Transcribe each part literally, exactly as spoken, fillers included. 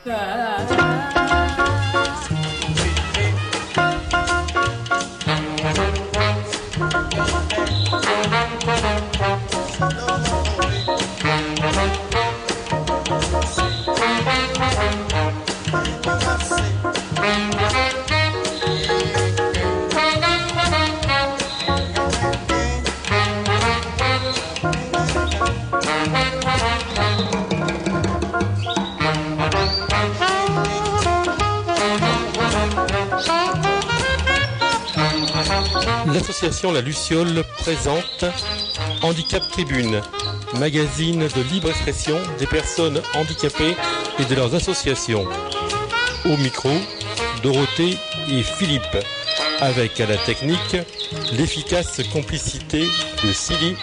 L'association La Luciole présente Handicap Tribune, magazine de libre expression des personnes handicapées et de leurs associations. Au micro, Dorothée et Philippe, avec à la technique l'efficace complicité de Silly.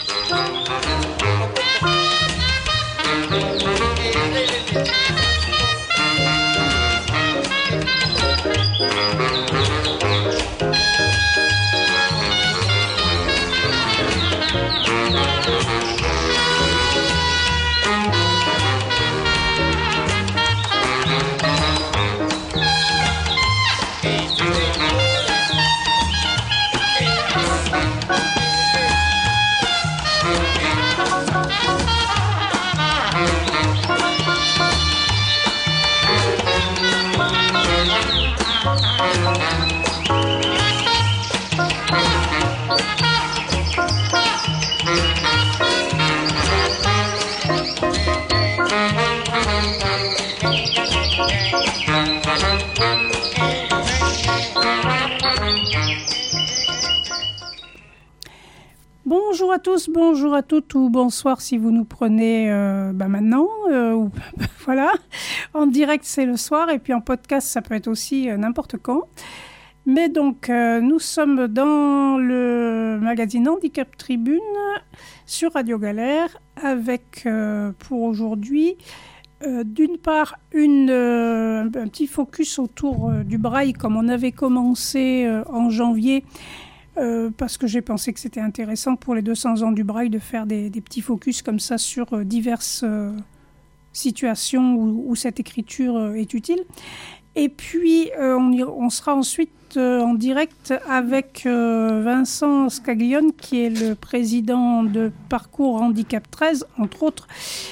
Bonjour à tous, bonjour à toutes ou bonsoir si vous nous prenez euh, bah maintenant, euh, ou voilà, en direct c'est le soir et puis en podcast ça peut être aussi euh, n'importe quand. Mais donc euh, nous sommes dans le magazine Handicap Tribune sur Radio Galère avec euh, pour aujourd'hui euh, d'une part une, euh, un petit focus autour euh, du braille comme on avait commencé euh, en janvier. Euh, parce que j'ai pensé que c'était intéressant pour les deux cents ans du braille de faire des, des petits focus comme ça sur euh, diverses euh, situations où, où cette écriture euh, est utile. Et puis, euh, on, y, on sera ensuite euh, en direct avec euh, Vincent Scaglione, qui est le président de Parcours Handicap treize, entre autres,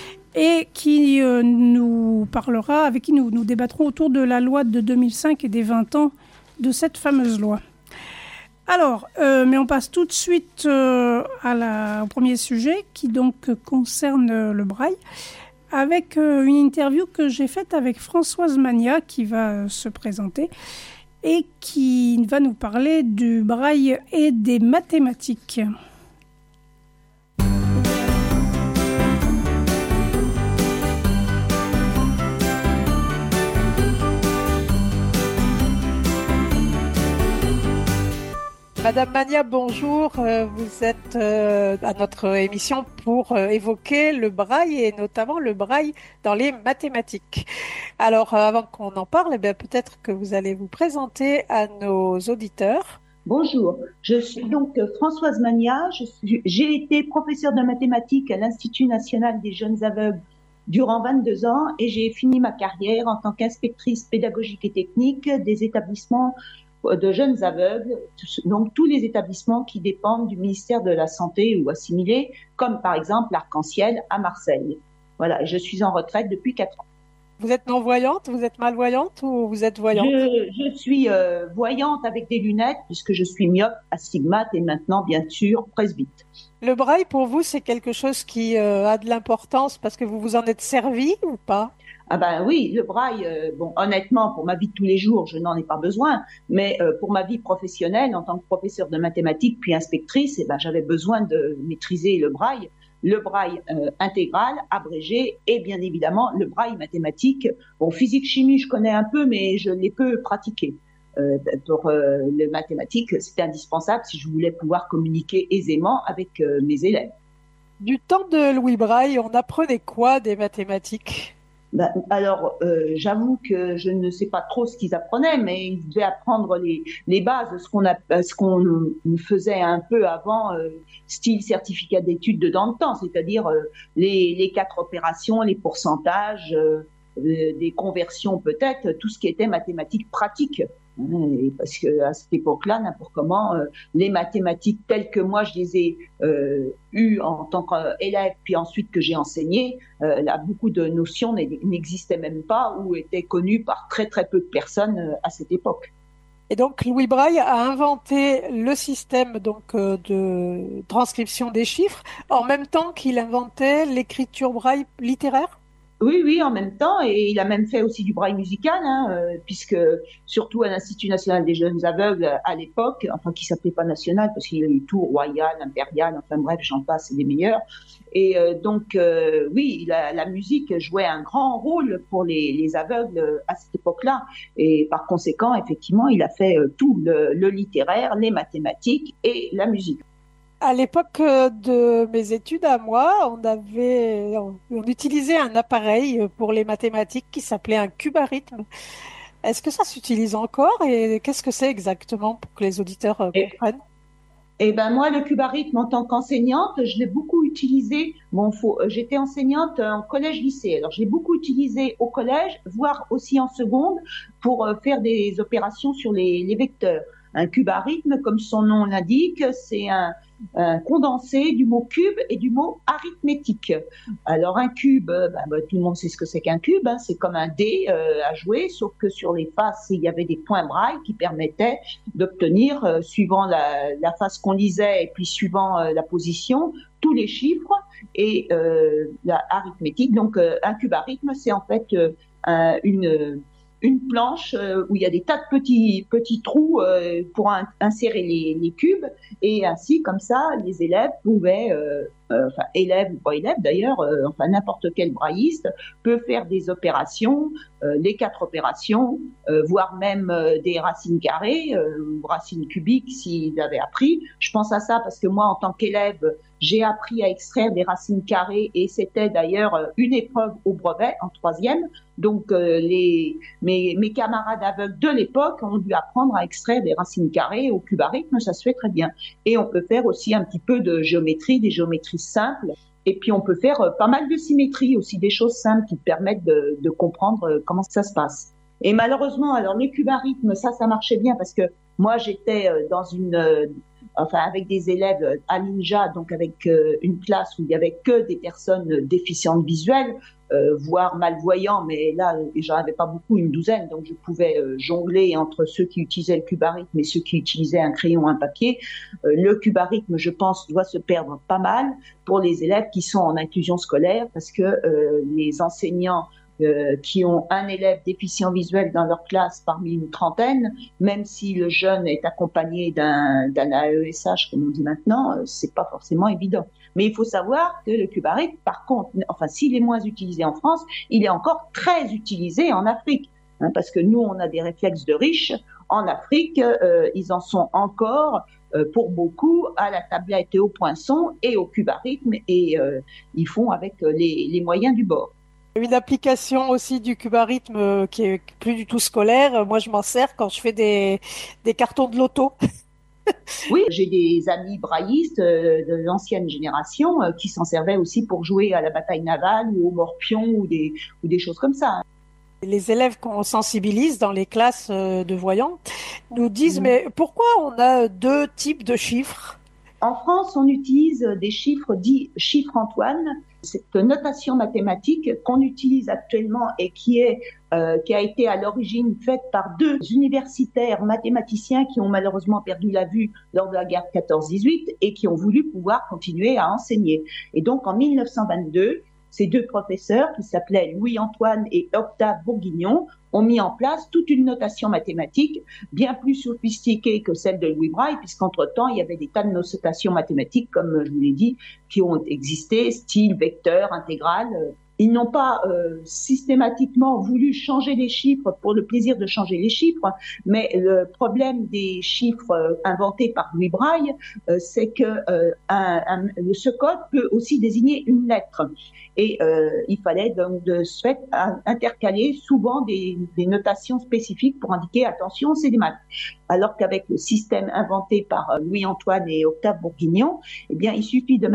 et qui euh, nous parlera, avec qui nous, nous débattrons autour de la loi de deux mille cinq et des vingt ans de cette fameuse loi. Alors, euh, mais on passe tout de suite euh, à la, au premier sujet qui donc concerne euh, le braille avec euh, une interview que j'ai faite avec Françoise Magna qui va euh, se présenter et qui va nous parler du braille et des mathématiques. Madame Magna, bonjour. Euh, vous êtes euh, à notre émission pour euh, évoquer le braille et notamment le braille dans les mathématiques. Alors, euh, avant qu'on en parle, eh bien, peut-être que vous allez vous présenter à nos auditeurs. Bonjour, je suis donc Françoise Magna. Je suis, j'ai été professeure de mathématiques à l'Institut national des jeunes aveugles durant vingt-deux ans et j'ai fini ma carrière en tant qu'inspectrice pédagogique et technique des établissements de jeunes aveugles, donc tous les établissements qui dépendent du ministère de la Santé ou assimilés, comme par exemple l'Arc-en-Ciel à Marseille. Voilà, je suis en retraite depuis quatre ans. Vous êtes non-voyante, vous êtes malvoyante ou vous êtes voyante ? Je, je suis euh, voyante avec des lunettes puisque je suis myope, astigmate et maintenant, bien sûr, presbyte. Le braille, pour vous, c'est quelque chose qui euh, a de l'importance parce que vous vous en êtes servi ou pas ? Ah ben oui, le braille, euh, bon, honnêtement, pour ma vie de tous les jours, je n'en ai pas besoin, mais euh, pour ma vie professionnelle, en tant que professeure de mathématiques puis inspectrice, eh ben, j'avais besoin de maîtriser le braille, le braille euh, intégral, abrégé, et bien évidemment le braille mathématique. Bon, physique-chimie, je connais un peu, mais je l'ai peu pratiqué. Euh, pour euh, les mathématiques, c'était indispensable si je voulais pouvoir communiquer aisément avec euh, mes élèves. Du temps de Louis Braille, on apprenait quoi des mathématiques ? Ben, alors, euh, j'avoue que je ne sais pas trop ce qu'ils apprenaient, mais ils devaient apprendre les, les bases, ce qu'on, a, ce qu'on faisait un peu avant, euh, style certificat d'études de dans le temps, c'est-à-dire euh, les, les quatre opérations, les pourcentages, euh, euh, des conversions peut-être, tout ce qui était mathématiques pratiques. Et parce que à cette époque-là, n'importe comment, euh, les mathématiques telles que moi je les ai euh, eues en tant qu'élève, puis ensuite que j'ai enseigné, euh, là, beaucoup de notions n'existaient même pas ou étaient connues par très très peu de personnes euh, à cette époque. Et donc Louis Braille a inventé le système donc euh, de transcription des chiffres en même temps qu'il inventait l'écriture braille littéraire. Oui, oui, en même temps, et il a même fait aussi du braille musical, hein, euh, puisque surtout à l'Institut national des jeunes aveugles à l'époque, enfin qui s'appelait pas national parce qu'il y a eu tout, royal, impérial, enfin bref, j'en passe, c'est les meilleurs. Et euh, donc euh, oui, la, la musique jouait un grand rôle pour les, les aveugles à cette époque-là, et par conséquent, effectivement, il a fait euh, tout le, le littéraire, les mathématiques et la musique. À l'époque de mes études à moi, on avait, on, on utilisait un appareil pour les mathématiques qui s'appelait un cubarythme. Est-ce que ça s'utilise encore et qu'est-ce que c'est exactement pour que les auditeurs euh, comprennent? Eh ben moi, le cubarythme en tant qu'enseignante, je l'ai beaucoup utilisé. Bon, faut, j'étais enseignante en collège-lycée, alors je l'ai beaucoup utilisé au collège, voire aussi en seconde, pour faire des opérations sur les, les vecteurs. Un cubarythme, comme son nom l'indique, c'est un, un condensé du mot cube et du mot arithmétique. Alors un cube, ben, ben, tout le monde sait ce que c'est qu'un cube, hein, c'est comme un dé euh, à jouer, sauf que sur les faces, il y avait des points braille qui permettaient d'obtenir, euh, suivant la, la face qu'on lisait et puis suivant euh, la position, tous les chiffres et euh, la arithmétique. Donc euh, un cubarythme, c'est en fait euh, un, une une planche euh, où il y a des tas de petits petits trous euh, pour in- insérer les, les cubes, et ainsi comme ça les élèves pouvaient euh, euh, enfin élèves ou pas élèves d'ailleurs, euh, enfin n'importe quel brailliste peut faire des opérations, euh, les quatre opérations, euh, voire même euh, des racines carrées euh, ou racines cubiques s'ils avaient appris. Je pense à ça parce que moi en tant qu'élève j'ai appris à extraire des racines carrées, et c'était d'ailleurs une épreuve au brevet en troisième. Donc euh, les mes, mes camarades aveugles de l'époque ont dû apprendre à extraire des racines carrées au cubarythme, ça se fait très bien. Et on peut faire aussi un petit peu de géométrie, des géométries simples. Et puis on peut faire euh, pas mal de symétrie aussi, des choses simples qui permettent de, de comprendre euh, comment ça se passe. Et malheureusement, alors le cubarythme, ça, ça marchait bien parce que moi j'étais euh, dans une euh, enfin avec des élèves à l'INJA, donc avec euh, une classe où il y avait que des personnes déficientes visuelles, euh, voire malvoyants, mais là j'en avais pas beaucoup, une douzaine, donc je pouvais euh, jongler entre ceux qui utilisaient le cubarythme et ceux qui utilisaient un crayon, un papier. Euh, le cubarythme, je pense, doit se perdre pas mal pour les élèves qui sont en inclusion scolaire, parce que euh, les enseignants Euh, qui ont un élève déficient visuel dans leur classe parmi une trentaine, même si le jeune est accompagné d'un, d'un A E S H, comme on dit maintenant, euh, c'est pas forcément évident. Mais il faut savoir que le cubarythme, par contre, enfin, s'il est moins utilisé en France, il est encore très utilisé en Afrique, hein, parce que nous, on a des réflexes de riches. En Afrique, euh, ils en sont encore, euh, pour beaucoup, à la tablette et au poinçon et au cubarythme, et euh, ils font avec les, les moyens du bord. Une application aussi du cubarythme euh, qui est plus du tout scolaire. Moi, je m'en sers quand je fais des, des cartons de loto. Oui, j'ai des amis braillistes euh, de l'ancienne génération euh, qui s'en servaient aussi pour jouer à la bataille navale ou au morpion ou des, ou des choses comme ça. Les élèves qu'on sensibilise dans les classes euh, de voyants nous disent, mmh. mais pourquoi on a deux types de chiffres? En France, on utilise des chiffres dits chiffres Antoine. Cette notation mathématique qu'on utilise actuellement et qui est euh, qui a été à l'origine faite par deux universitaires mathématiciens qui ont malheureusement perdu la vue lors de la guerre quatorze dix-huit et qui ont voulu pouvoir continuer à enseigner. Et donc en mille neuf cent vingt-deux, ces deux professeurs qui s'appelaient Louis-Antoine et Octave Bourguignon ont mis en place toute une notation mathématique bien plus sophistiquée que celle de Louis Braille, puisqu'entre-temps, il y avait des tas de notations mathématiques, comme je vous l'ai dit, qui ont existé, style, vecteur, intégral. Ils n'ont pas euh, systématiquement voulu changer les chiffres pour le plaisir de changer les chiffres, mais le problème des chiffres euh, inventés par Louis Braille, euh, c'est que euh, un, un, ce code peut aussi désigner une lettre. Et euh, il fallait donc de ce fait intercaler souvent des, des notations spécifiques pour indiquer attention, c'est des maths. Alors qu'avec le système inventé par Louis-Antoine et Octave Bourguignon, eh bien, il suffit de mettre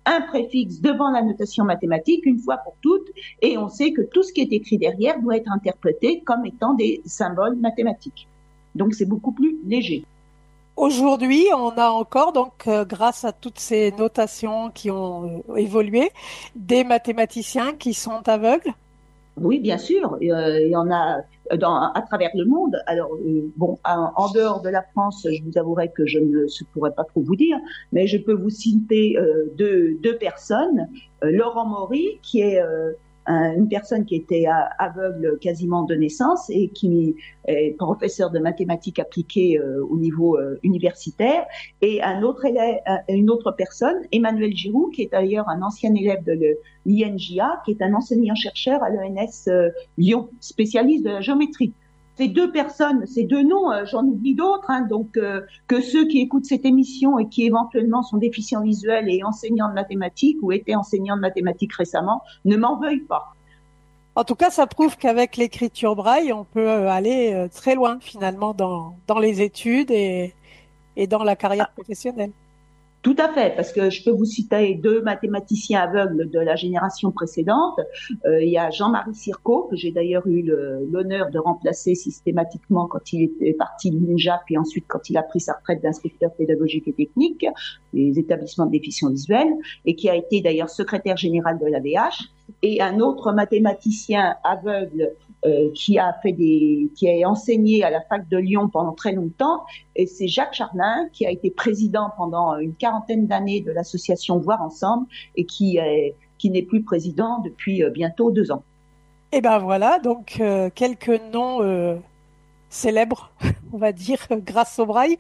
un préfixe devant la notation mathématique une fois pour toutes, et on sait que tout ce qui est écrit derrière doit être interprété comme étant des symboles mathématiques. Donc c'est beaucoup plus léger. Aujourd'hui, on a encore, donc, euh, grâce à toutes ces notations qui ont euh, évolué, des mathématiciens qui sont aveugles. Oui, bien sûr, euh, il y en a dans, à travers le monde. Alors, euh, bon, en, en dehors de la France, je vous avouerai que je ne pourrais pas trop vous dire, mais je peux vous citer euh, deux, deux personnes. Euh, Laurent Maury, qui est euh, un, une personne qui était aveugle quasiment de naissance et qui est professeur de mathématiques appliquées euh, au niveau euh, universitaire, et un autre élève, une autre personne, Emmanuel Giroux, qui est d'ailleurs un ancien élève de l'I N J A, qui est un enseignant-chercheur à l'E N S euh, Lyon, spécialiste de la géométrie. Ces deux personnes, ces deux noms, euh, j'en oublie d'autres, hein, donc euh, que ceux qui écoutent cette émission et qui éventuellement sont déficients visuels et enseignants de mathématiques ou étaient enseignants de mathématiques récemment, ne m'en veuillent pas. En tout cas, ça prouve qu'avec l'écriture braille, on peut aller très loin finalement dans, dans les études et, et dans la carrière professionnelle. Tout à fait, parce que je peux vous citer deux mathématiciens aveugles de la génération précédente. Euh, il y a Jean-Marie Circo, que j'ai d'ailleurs eu le, l'honneur de remplacer systématiquement quand il était parti de l'I N J A, puis ensuite quand il a pris sa retraite d'inspecteur pédagogique et technique, les établissements de déficients visuels, et qui a été d'ailleurs secrétaire général de l'A V H. Et un autre mathématicien aveugle euh, qui a fait des, qui a enseigné à la fac de Lyon pendant très longtemps, et c'est Jacques Charlin, qui a été président pendant une quarantaine d'années de l'association Voir Ensemble et qui est, qui n'est plus président depuis bientôt deux ans. Et ben voilà, donc euh, quelques noms euh, célèbres, on va dire, grâce au braille.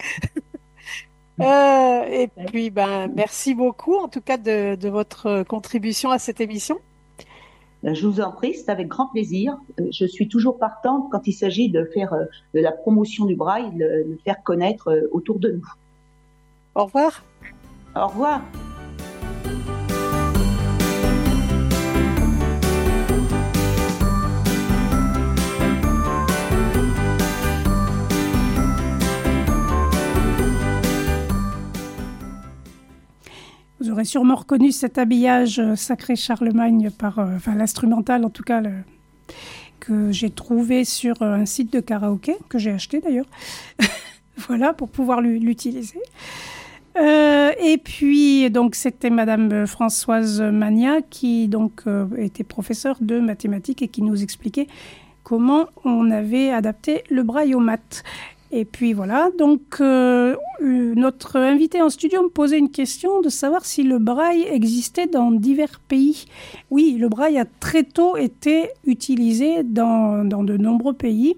euh, et puis ben merci beaucoup en tout cas de, de votre contribution à cette émission. Je vous en prie, c'est avec grand plaisir. Je suis toujours partante quand il s'agit de faire de la promotion du braille, de le faire connaître autour de nous. Au revoir. Au revoir. Vous aurez sûrement reconnu cet habillage euh, sacré Charlemagne par, euh, enfin l'instrumental en tout cas, le, que j'ai trouvé sur euh, un site de karaoké, que j'ai acheté d'ailleurs, voilà, pour pouvoir l'utiliser. Euh, et puis, donc, c'était Madame Françoise Magna qui donc euh, était professeure de mathématiques et qui nous expliquait comment on avait adapté le braille au maths. Et puis voilà, donc euh, notre invité en studio me posait une question de savoir si le braille existait dans divers pays. Oui, le braille a très tôt été utilisé dans, dans de nombreux pays.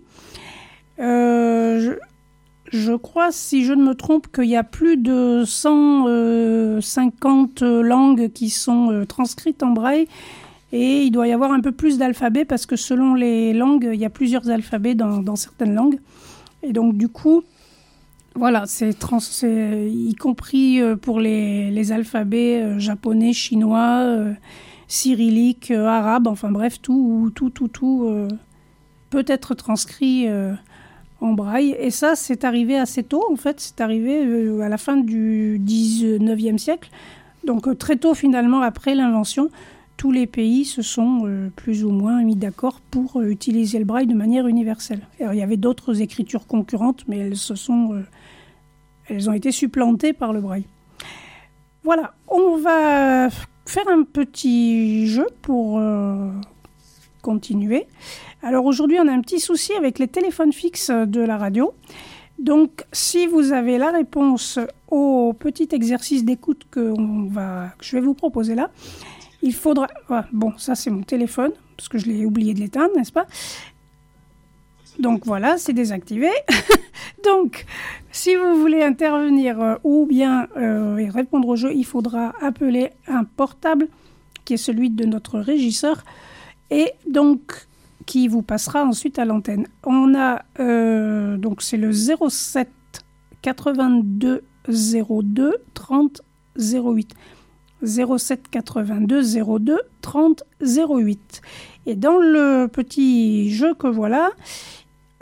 Euh, je, je crois, si je ne me trompe, qu'il y a plus de cent cinquante langues qui sont euh, transcrites en braille. Et il doit y avoir un peu plus d'alphabets parce que selon les langues, il y a plusieurs alphabets dans, dans certaines langues. Et donc, du coup, voilà, c'est, trans, c'est y compris pour les, les alphabets japonais, chinois, euh, cyrilliques, euh, arabes, enfin bref, tout, tout, tout, tout euh, peut être transcrit euh, en braille. Et ça, c'est arrivé assez tôt, en fait, c'est arrivé euh, à la fin du dix-neuvième siècle. Donc, euh, très tôt, finalement, après l'invention, tous les pays se sont euh, plus ou moins mis d'accord pour euh, utiliser le braille de manière universelle. Alors, il y avait d'autres écritures concurrentes, mais elles, se sont, euh, elles ont été supplantées par le braille. Voilà, on va faire un petit jeu pour euh, continuer. Alors aujourd'hui, on a un petit souci avec les téléphones fixes de la radio. Donc, si vous avez la réponse au petit exercice d'écoute que, on va, que je vais vous proposer là, il faudra... Ah, bon, ça c'est mon téléphone, parce que je l'ai oublié de l'éteindre, n'est-ce pas ? Donc voilà, c'est désactivé. Donc, si vous voulez intervenir euh, ou bien euh, répondre au jeu, il faudra appeler un portable, qui est celui de notre régisseur, et donc qui vous passera ensuite à l'antenne. On a, euh, donc c'est le zéro sept quatre-vingt-deux zéro deux trente zéro huit. zéro sept quatre-vingt-deux zéro deux trente zéro huit. Et dans le petit jeu que voilà,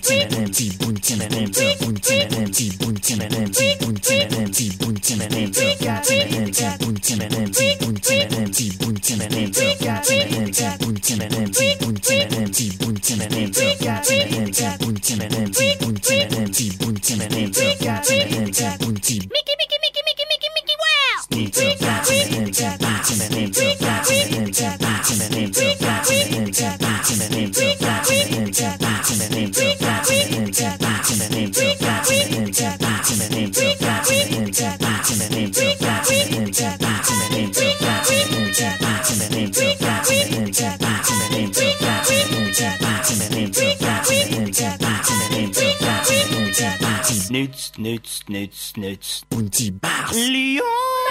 Snoots, snoots, snoots, snoots. Bunty bass. Lyon.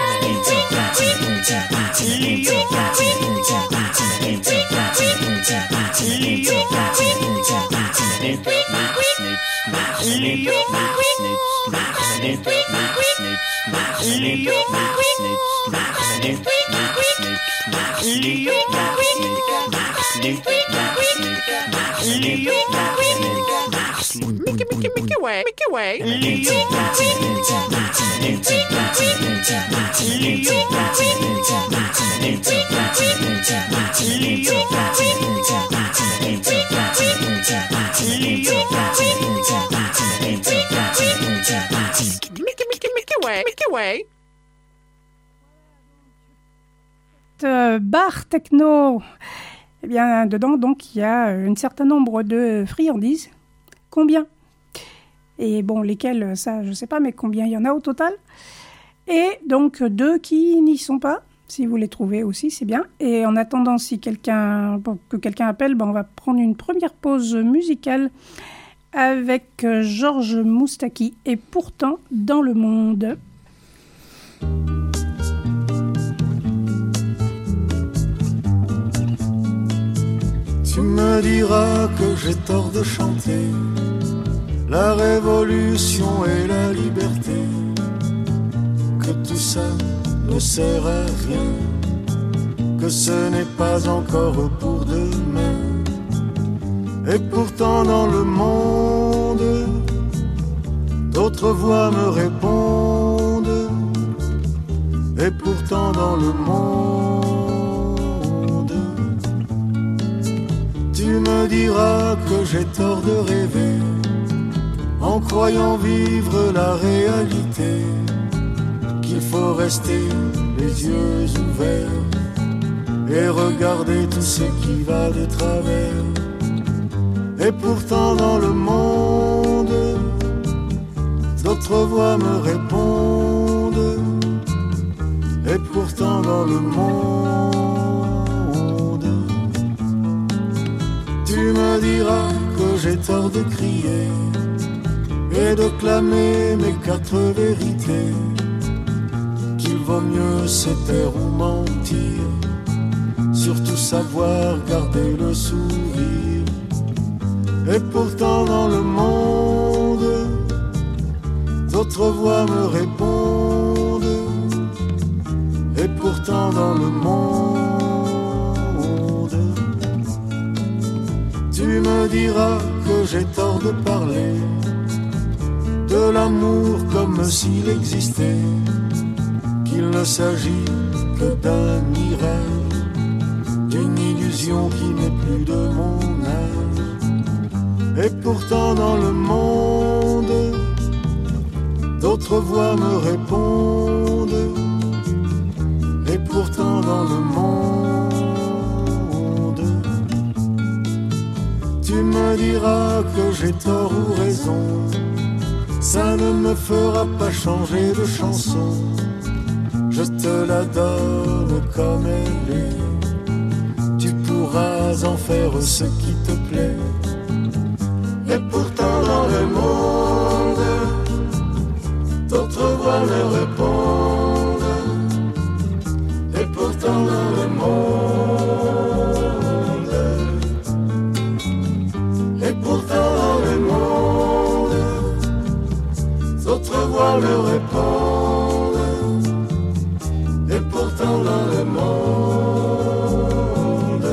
Mickey, Mickey, Mickey way, Mickey way. Mickey, Mickey, Mickey way, Mickey way. Euh, bar techno. Eh bien, dedans, donc, il y a un certain nombre de friandises. Combien ? Et bon, lesquelles, ça, je ne sais pas, mais combien il y en a au total ? Et donc, deux qui n'y sont pas. Si vous les trouvez aussi, c'est bien. Et en attendant, si quelqu'un, bon, que quelqu'un appelle, ben, on va prendre une première pause musicale avec Georges Moustaki. Et pourtant, dans le monde. Tu me diras que j'ai tort de chanter la révolution et la liberté, que tout ça ne sert à rien, que ce n'est pas encore pour demain. Et pourtant dans le monde, d'autres voix me répondent. Et pourtant dans le monde, tu me diras que j'ai tort de rêver en croyant vivre la réalité, qu'il faut rester les yeux ouverts et regarder tout ce qui va de travers. Et pourtant dans le monde, d'autres voix me répondent. Et pourtant dans le monde, tu me diras que j'ai tort de crier et de clamer mes quatre vérités, qu'il vaut mieux se taire ou mentir, surtout savoir garder le sourire. Et pourtant dans le monde, d'autres voix me répondent. Et pourtant dans le monde, tu me diras que j'ai tort de parler de l'amour comme s'il existait, qu'il ne s'agit que d'un mirage, d'une illusion qui n'est plus de mon âge. Et pourtant dans le monde, d'autres voix me répondent. Et pourtant dans le monde, tu me diras que j'ai tort ou raison. Ça ne me fera pas changer de chanson. Je te la donne comme elle est. Tu pourras en faire ce qui te plaît. Et pourtant dans le monde, d'autres voix me répondent. Et pourtant dans le monde, et pourtant dans le monde, d'autres voix me répondent. Et pourtant dans le monde,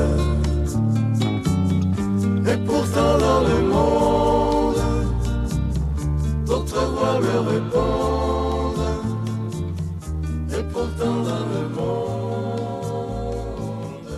et pourtant dans le monde, d'autres voix me répondent. Et pourtant dans le monde.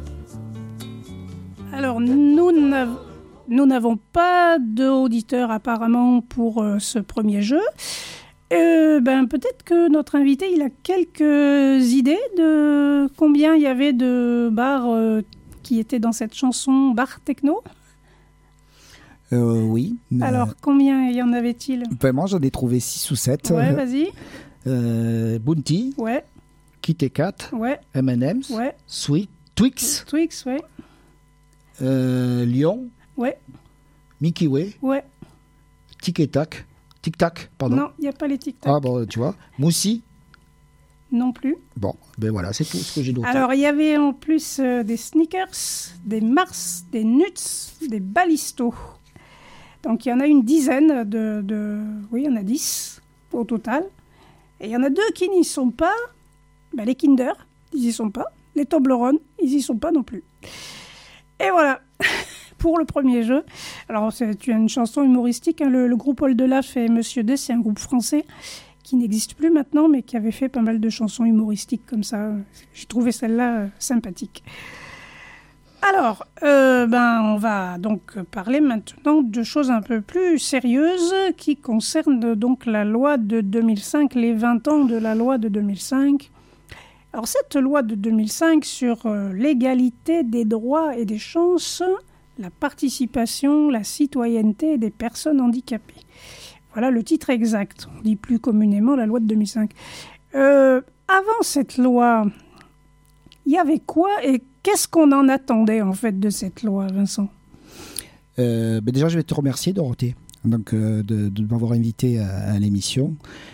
Alors, nous n'avons, nous n'avons pas d'auditeurs apparemment pour euh, ce premier jeu. Euh, ben, peut-être que notre invité il a quelques idées de combien il y avait de bars euh, qui étaient dans cette chanson, bars techno. Euh, oui. Alors, combien y en avait-il? Vraiment, j'en ai trouvé six ou sept. Ouais, vas-y. Euh, Bounty, Ouais, Kit Kat, ouais, M and M's, ouais. Sweet, Twix, Twix, ouais, euh, Lion, ouais, Mickey Way, ouais. Tic et Tac, Tic Tac, pardon. Non, il n'y a pas les tic-tac. Ah bon, tu vois. Moussi. Non plus. Bon, ben voilà, c'est tout ce que j'ai noté. Alors, il y avait en plus euh, des Snickers, des Mars, des Nuts, des Ballisto. Donc, il y en a une dizaine de... de... Oui, il y en a dix au total. Et il y en a deux qui n'y sont pas. Ben, les Kinder, ils n'y sont pas. Les Toblerone, ils n'y sont pas non plus. Et voilà, pour le premier jeu. Alors, c'est une chanson humoristique. Hein. Le, le groupe Oldelaf et Monsieur D, c'est un groupe français qui n'existe plus maintenant, mais qui avait fait pas mal de chansons humoristiques comme ça. J'ai trouvé celle-là euh, sympathique. Alors, euh, ben, on va donc parler maintenant de choses un peu plus sérieuses qui concernent donc la loi de deux mille cinq, les vingt ans de la loi de deux mille cinq. Alors, cette loi de deux mille cinq sur euh, l'égalité des droits et des chances, la participation, la citoyenneté des personnes handicapées. Voilà le titre exact. On dit plus communément la loi de deux mille cinq. Euh, avant cette loi, il y avait quoi et qu'est-ce qu'on en attendait en fait de cette loi, Vincent ? euh, ben Déjà, je vais te remercier, Dorothée, donc, euh, de, de m'avoir invité à, à l'émission.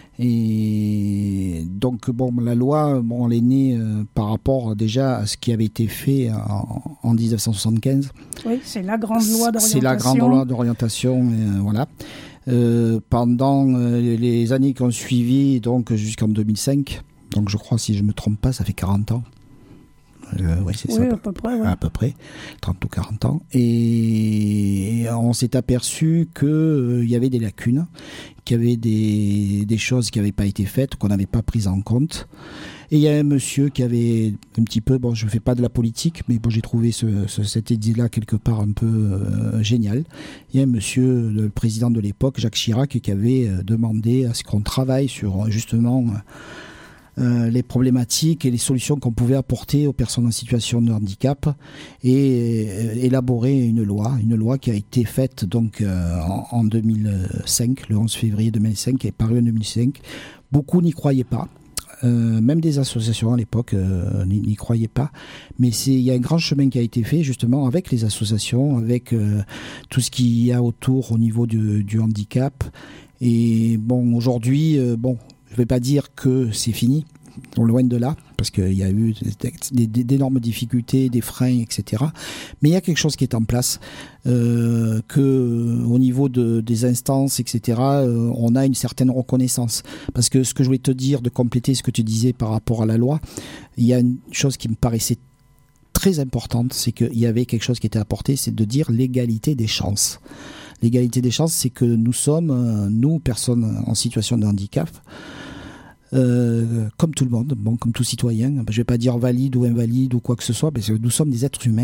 Et donc, bon, la loi, bon, elle est née euh, par rapport déjà à ce qui avait été fait en, en dix-neuf cent soixante-quinze. Oui, c'est la grande loi d'orientation. C'est la grande loi d'orientation, euh, voilà. Euh, pendant euh, les années qui ont suivi, donc jusqu'en deux mille cinq, donc je crois, si je ne me trompe pas, ça fait quarante ans. Euh, ouais, c'est oui, ça, à peu près. Ouais. À peu près, trente ou quarante ans. Et on s'est aperçu qu'il euh, y avait des lacunes, qu'il y avait des, des choses qui n'avaient pas été faites, qu'on n'avait pas prises en compte. Et il y a un monsieur qui avait un petit peu, bon, je ne fais pas de la politique, mais bon, j'ai trouvé ce, ce, cette idée-là quelque part un peu euh, géniale. Il y a un monsieur, le président de l'époque, Jacques Chirac, qui avait euh, demandé à ce qu'on travaille sur justement euh, les problématiques et les solutions qu'on pouvait apporter aux personnes en situation de handicap et euh, élaborer une loi, une loi qui a été faite donc euh, en, en deux mille cinq, le onze février deux mille cinq, qui est parue en deux mille cinq. Beaucoup n'y croyaient pas. Euh, même des associations à l'époque euh, n'y, n'y croyaient pas, mais c'est, il y a un grand chemin qui a été fait justement avec les associations, avec euh, tout ce qu'il y a autour au niveau du, du handicap. Et bon, aujourd'hui, euh, bon, je vais pas dire que c'est fini, loin de là, parce qu'il y a eu des, des, d'énormes difficultés, des freins, et cetera. Mais il y a quelque chose qui est en place, euh, que au niveau de, des instances, et cetera, euh, on a une certaine reconnaissance. Parce que ce que je voulais te dire, de compléter ce que tu disais par rapport à la loi, il y a une chose qui me paraissait très importante, c'est qu'il y avait quelque chose qui était apporté, c'est de dire l'égalité des chances. L'égalité des chances, c'est que nous sommes, nous, personnes en situation de handicap, Euh, comme tout le monde, bon, comme tout citoyen, je ne vais pas dire valide ou invalide ou quoi que ce soit, parce que nous sommes des êtres humains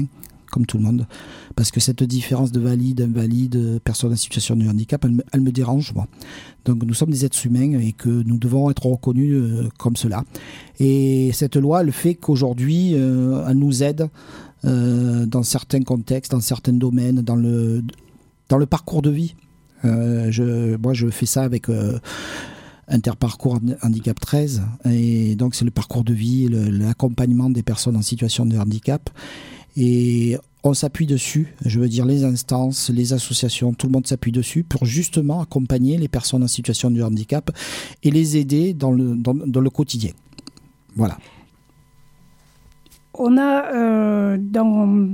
comme tout le monde, parce que cette différence de valide, invalide, personne en situation de handicap, elle me, elle me dérange, moi. Donc nous sommes des êtres humains et que nous devons être reconnus euh, comme cela. Et cette loi, elle fait qu'aujourd'hui, euh, elle nous aide euh, dans certains contextes, dans certains domaines, dans le, dans le parcours de vie. Euh, je, moi, je fais ça avec... Euh, Interparcours Handicap treize, et donc c'est le parcours de vie, le, l'accompagnement des personnes en situation de handicap, et on s'appuie dessus, je veux dire les instances, les associations, tout le monde s'appuie dessus pour justement accompagner les personnes en situation de handicap et les aider dans le, dans, dans le quotidien. Voilà. On a euh, dans...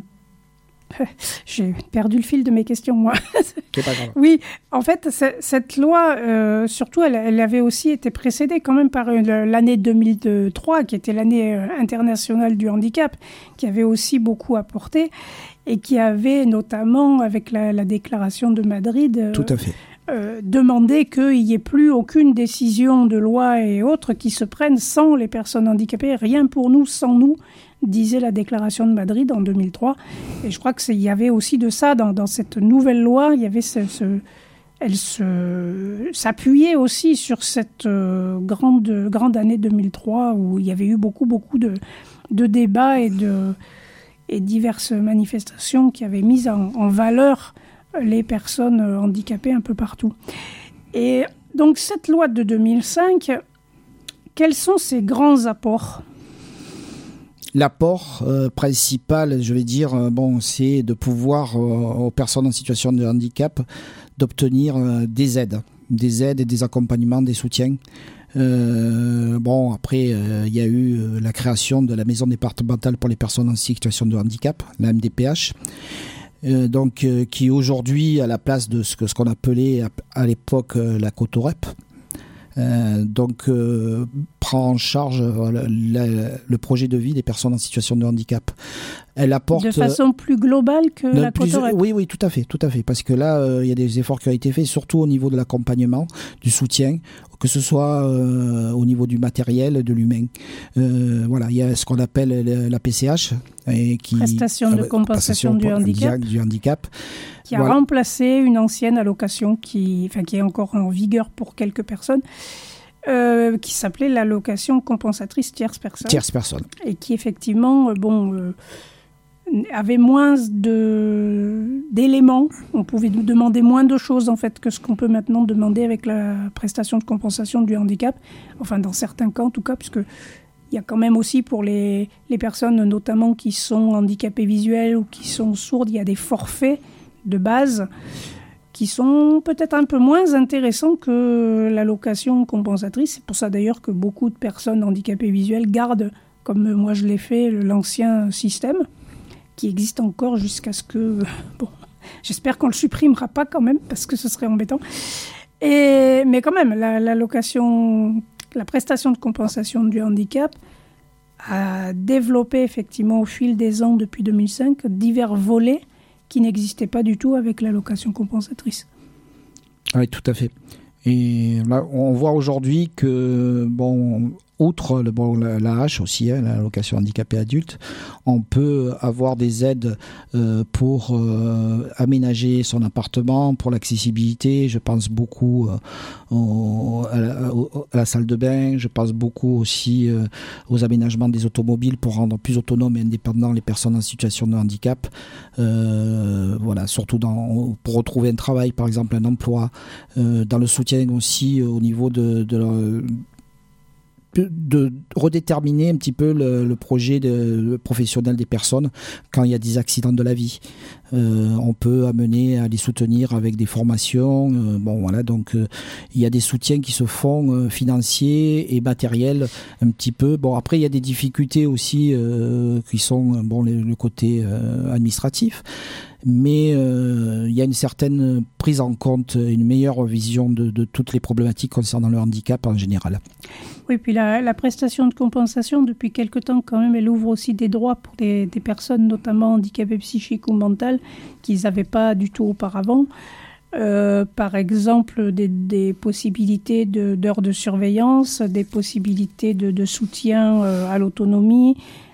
J'ai perdu le fil de mes questions, moi. C'est pas grave. Oui, en fait, c- cette loi, euh, surtout, elle, elle avait aussi été précédée quand même par une, l'année deux mille trois, qui était l'année euh, internationale du handicap, qui avait aussi beaucoup apporté, et qui avait notamment, avec la, la déclaration de Madrid, euh, Tout à fait. Euh, demandé qu'il n'y ait plus aucune décision de loi et autres qui se prennent sans les personnes handicapées, rien pour nous, sans nous, disait la déclaration de Madrid en deux mille trois. Et je crois qu'il y avait aussi de ça dans, dans cette nouvelle loi. Il y avait ce, ce, elle se, s'appuyait aussi sur cette euh, grande, grande année deux mille trois où il y avait eu beaucoup, beaucoup de, de débats et, de, et diverses manifestations qui avaient mis en, en valeur les personnes handicapées un peu partout. Et donc cette loi de deux mille cinq, quels sont ses grands apports ? L'apport euh, principal, je vais dire, euh, bon, c'est de pouvoir, euh, aux personnes en situation de handicap, d'obtenir euh, des aides, des aides et des accompagnements, des soutiens. Euh, bon, après, il euh, y a eu euh, la création de la maison départementale pour les personnes en situation de handicap, la M D P H, euh, donc, euh, qui aujourd'hui, à la place de ce, que, ce qu'on appelait à, à l'époque euh, la Cotorep, Euh, donc euh, prend en charge euh, la, la, le projet de vie des personnes en situation de handicap. Elle apporte de façon plus globale que la Cotorep. Oui, oui, tout à fait, tout à fait, parce que là, il euh, y a des efforts qui ont été faits, surtout au niveau de l'accompagnement, du soutien, que ce soit euh, au niveau du matériel, de l'humain. Euh, voilà, il y a ce qu'on appelle la P C H, et qui prestation de compensation du handicap, du handicap. Qui a voilà. remplacé une ancienne allocation qui, enfin, qui est encore en vigueur pour quelques personnes, euh, qui s'appelait l'allocation compensatrice tierce personne. Tierce personne. Et qui effectivement, euh, bon, euh, avait moins de, d'éléments. On pouvait nous demander moins de choses en fait que ce qu'on peut maintenant demander avec la prestation de compensation du handicap. Enfin, dans certains cas en tout cas, puisque il y a quand même aussi pour les, les personnes notamment qui sont handicapées visuelles ou qui sont sourdes, il y a des forfaits de base qui sont peut-être un peu moins intéressants que l'allocation compensatrice. C'est pour ça d'ailleurs que beaucoup de personnes handicapées visuelles gardent, comme moi je l'ai fait, l'ancien système qui existe encore jusqu'à ce que... Bon, j'espère qu'on ne le supprimera pas quand même parce que ce serait embêtant. Et, mais quand même, la, l'allocation, la prestation de compensation du handicap a développé effectivement au fil des ans depuis deux mille cinq divers volets qui n'existait pas du tout avec l'allocation compensatrice. Oui, tout à fait. Et là, on voit aujourd'hui que, bon, outre le, bon, la, la H aussi, hein, l'allocation handicapé adulte, on peut avoir des aides euh, pour euh, aménager son appartement, pour l'accessibilité. Je pense beaucoup euh, au, à, la, au, à la salle de bain. Je pense beaucoup aussi euh, aux aménagements des automobiles pour rendre plus autonomes et indépendants les personnes en situation de handicap. Euh, voilà, surtout dans, pour retrouver un travail, par exemple, un emploi, euh, dans le soutien aussi au niveau de, de leur, de redéterminer un petit peu le, le projet de, le professionnel des personnes quand il y a des accidents de la vie. Euh, on peut amener à les soutenir avec des formations. Euh, bon, voilà, donc euh, il y a des soutiens qui se font euh, financiers et matériels un petit peu. Bon, après il y a des difficultés aussi euh, qui sont bon le, le côté euh, administratif. Mais euh, il y a une certaine prise en compte, une meilleure vision de, de toutes les problématiques concernant le handicap en général. Oui, puis la, la prestation de compensation, depuis quelque temps quand même, elle ouvre aussi des droits pour des, des personnes notamment handicapées psychiques ou mentales qu'ils n'avaient pas du tout auparavant. Euh, par exemple, des, des possibilités de, d'heures de surveillance, des possibilités de, de soutien euh, à l'autonomie,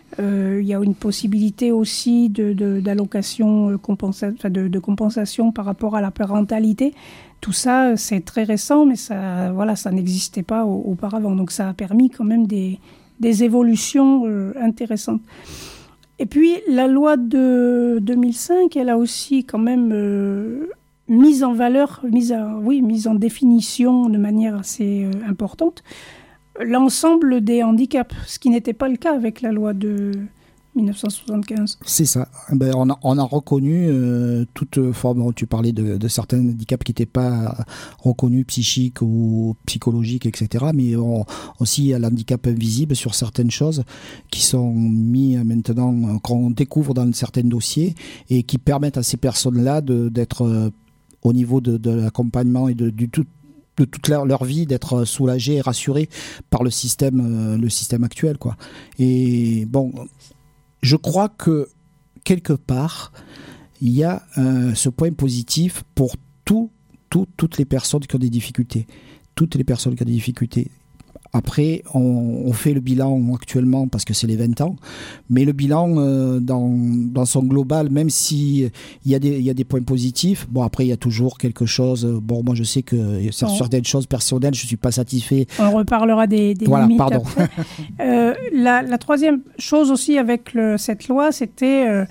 Euh, il y a une possibilité aussi de, de, d'allocation compensa- enfin de, de compensation par rapport à la parentalité. Tout ça, c'est très récent, mais ça, voilà, ça n'existait pas au, auparavant. Donc ça a permis quand même des, des évolutions euh, intéressantes. Et puis la loi de deux mille cinq, elle a aussi quand même euh, mise en valeur, mise, à, oui, mise en définition de manière assez euh, importante l'ensemble des handicaps, ce qui n'était pas le cas avec la loi de dix-neuf cent soixante-quinze. C'est ça. Ben, on, a, on a reconnu euh, toute forme, tu parlais de, de certains handicaps qui n'étaient pas reconnus, psychiques ou psychologiques, et cetera. Mais on, aussi, il y a l'handicap invisible sur certaines choses qui sont mis maintenant, qu'on découvre dans certains dossiers et qui permettent à ces personnes-là de, d'être euh, au niveau de, de l'accompagnement et de, du tout de toute leur, leur vie, d'être soulagés et rassurés par le système, euh, le système actuel, quoi. Et bon, je crois que quelque part, il y a euh, ce point positif pour tout, tout, toutes les personnes qui ont des difficultés. Toutes les personnes qui ont des difficultés. Après, on, on fait le bilan actuellement parce que c'est les vingt ans, mais le bilan euh, dans, dans son global, même si il y a des, il y a des points positifs, bon après il y a toujours quelque chose, bon moi je sais que sur certaines choses personnelles, je suis pas satisfait. On reparlera des, des voilà, limites pardon. après. euh, la, la troisième chose aussi avec le, cette loi, c'était euh,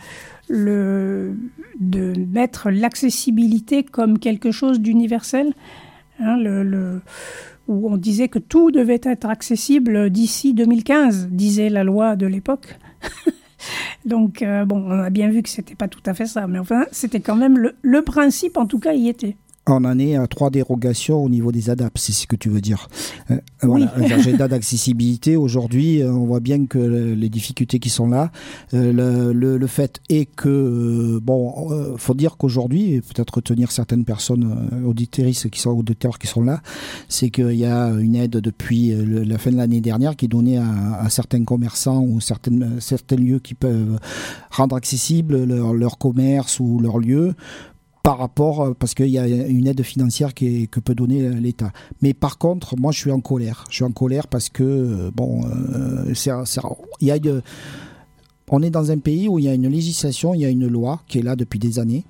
le, de mettre l'accessibilité comme quelque chose d'universel. Hein, le... le où on disait que tout devait être accessible d'ici deux mille quinze, disait la loi de l'époque. Donc, euh, bon, on a bien vu que c'était pas tout à fait ça, mais enfin, c'était quand même le, le principe, en tout cas, y était. On en est à trois dérogations au niveau des A D A P, c'est ce que tu veux dire. Euh, voilà, oui. L'agenda d'accessibilité, aujourd'hui, on voit bien que les difficultés qui sont là, euh, le, le, le fait est que, euh, bon, euh, faut dire qu'aujourd'hui, peut-être retenir certaines personnes euh, auditrices qui sont auditeurs qui sont là, c'est qu'il y a une aide depuis le, la fin de l'année dernière qui est donnée à, à certains commerçants ou certaines, certains lieux qui peuvent rendre accessible leur, leur commerce ou leur lieu, par rapport, parce qu'il y a une aide financière qui est, que peut donner l'État. Mais par contre, moi, je suis en colère. Je suis en colère parce que, bon, euh, c'est, c'est, il y a une, on est dans un pays où il y a une législation, il y a une loi qui est là depuis des années,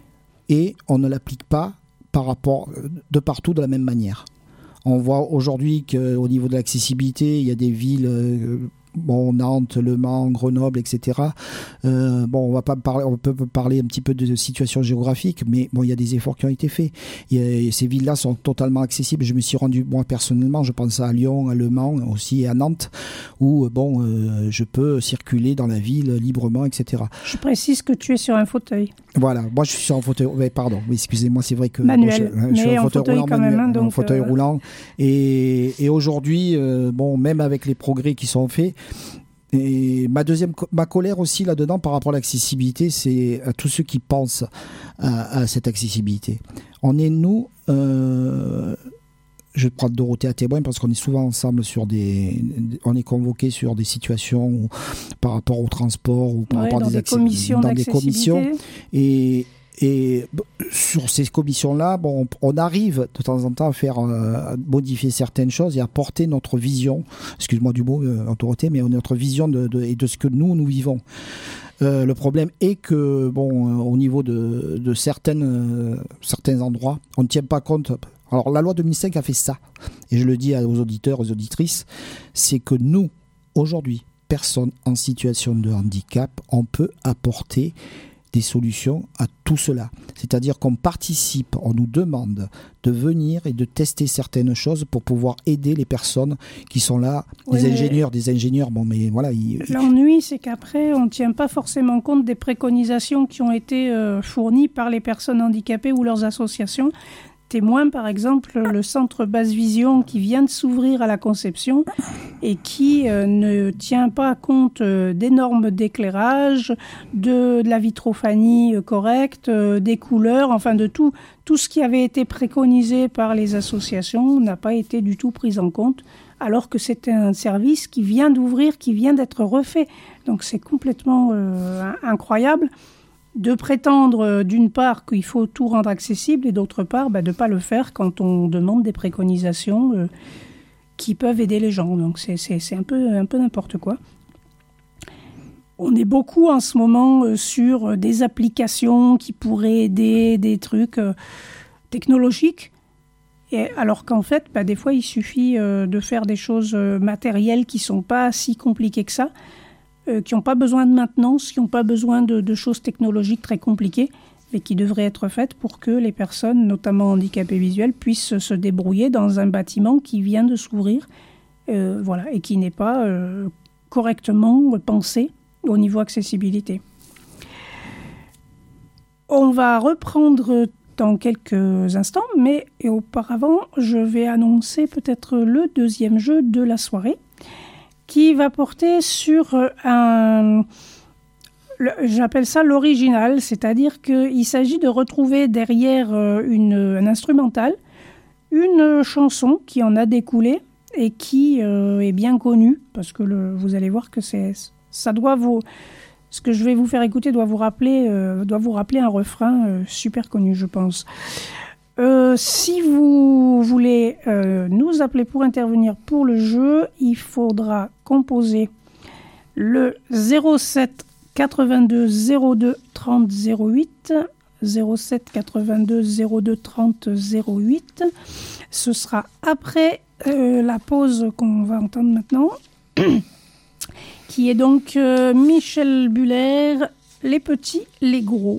et on ne l'applique pas par rapport, de partout de la même manière. On voit aujourd'hui qu'au niveau de l'accessibilité, il y a des villes... Euh, Bon, Nantes, Le Mans, Grenoble, et cetera. Euh, bon, on va pas parler, on peut parler un petit peu de situation géographique, mais bon, il y a des efforts qui ont été faits. Il y a, ces villes-là sont totalement accessibles. Je me suis rendu, moi personnellement, je pense à Lyon, à Le Mans aussi et à Nantes, où bon, euh, je peux circuler dans la ville librement, et cetera. Je précise que tu es sur un fauteuil. Voilà, moi je suis sur un fauteuil. Ouais, pardon, oui, excusez-moi, c'est vrai que manuel, bon, je, je suis mais un fauteuil, fauteuil roulant, quand manuel, même, hein, donc un fauteuil euh... roulant. Et, et aujourd'hui, euh, bon, même avec les progrès qui sont faits. Et ma deuxième, ma colère aussi là-dedans par rapport à l'accessibilité, c'est à tous ceux qui pensent à, à cette accessibilité. On est, nous, euh, je vais prendre Dorothée à témoin parce qu'on est souvent ensemble sur des, on est convoqués sur des situations où, par rapport au transport ou par ouais, rapport dans à des, des commissions dans des commissions. Et, Et sur ces commissions-là, bon, on arrive de temps en temps à faire euh, à modifier certaines choses et à porter notre vision, excuse-moi du mot, euh, Dorothée, mais notre vision de, de, et de ce que nous, nous vivons. Euh, le problème est que, bon, euh, au niveau de, de certaines, euh, certains endroits, on ne tient pas compte. Alors, la loi deux mille cinq a fait ça, et je le dis aux auditeurs, aux auditrices, c'est que nous, aujourd'hui, personnes en situation de handicap, on peut apporter des solutions à tout cela. C'est-à-dire qu'on participe, on nous demande de venir et de tester certaines choses pour pouvoir aider les personnes qui sont là, oui, des ingénieurs, des ingénieurs, bon mais voilà. Ils, l'ennui, c'est qu'après, on ne tient pas forcément compte des préconisations qui ont été euh, fournies par les personnes handicapées ou leurs associations. Témoin, par exemple, le centre Basse Vision qui vient de s'ouvrir à la Conception et qui euh, ne tient pas compte euh, des normes d'éclairage, de, de la vitrophanie euh, correcte, euh, des couleurs, enfin de tout, tout ce qui avait été préconisé par les associations n'a pas été du tout pris en compte, alors que c'est un service qui vient d'ouvrir, qui vient d'être refait. Donc c'est complètement euh, incroyable de prétendre d'une part qu'il faut tout rendre accessible et d'autre part bah, de ne pas le faire quand on demande des préconisations euh, qui peuvent aider les gens. Donc c'est, c'est, c'est un peu, un peu n'importe quoi. on est beaucoup en ce moment euh, sur euh, des applications qui pourraient aider, des trucs euh, technologiques. Et alors qu'en fait, bah, des fois, il suffit euh, de faire des choses euh, matérielles qui ne sont pas si compliquées que ça, euh, qui n'ont pas besoin de maintenance, qui n'ont pas besoin de, de choses technologiques très compliquées, mais qui devraient être faites pour que les personnes, notamment handicapées visuelles, puissent se débrouiller dans un bâtiment qui vient de s'ouvrir, euh, voilà, et qui n'est pas euh, correctement pensé au niveau accessibilité. On va reprendre dans quelques instants, mais auparavant, je vais annoncer peut-être le deuxième jeu de la soirée, qui va porter sur un... J'appelle ça l'original, c'est-à-dire qu'il s'agit de retrouver derrière une, un instrumental une chanson qui en a découlé et qui euh, est bien connue, parce que le, vous allez voir que c'est, ça doit vous, ce que je vais vous faire écouter doit vous rappeler, euh, doit vous rappeler un refrain euh, super connu, je pense. Euh, si vous voulez euh, nous appeler pour intervenir pour le jeu, il faudra composer le zéro sept quatre-vingt-deux zéro deux trente zéro huit, zéro sept quatre-vingt-deux zéro deux trente zéro huit. Ce sera après euh, la pause qu'on va entendre maintenant, qui est donc euh, Michel Buller, Les petits, les gros.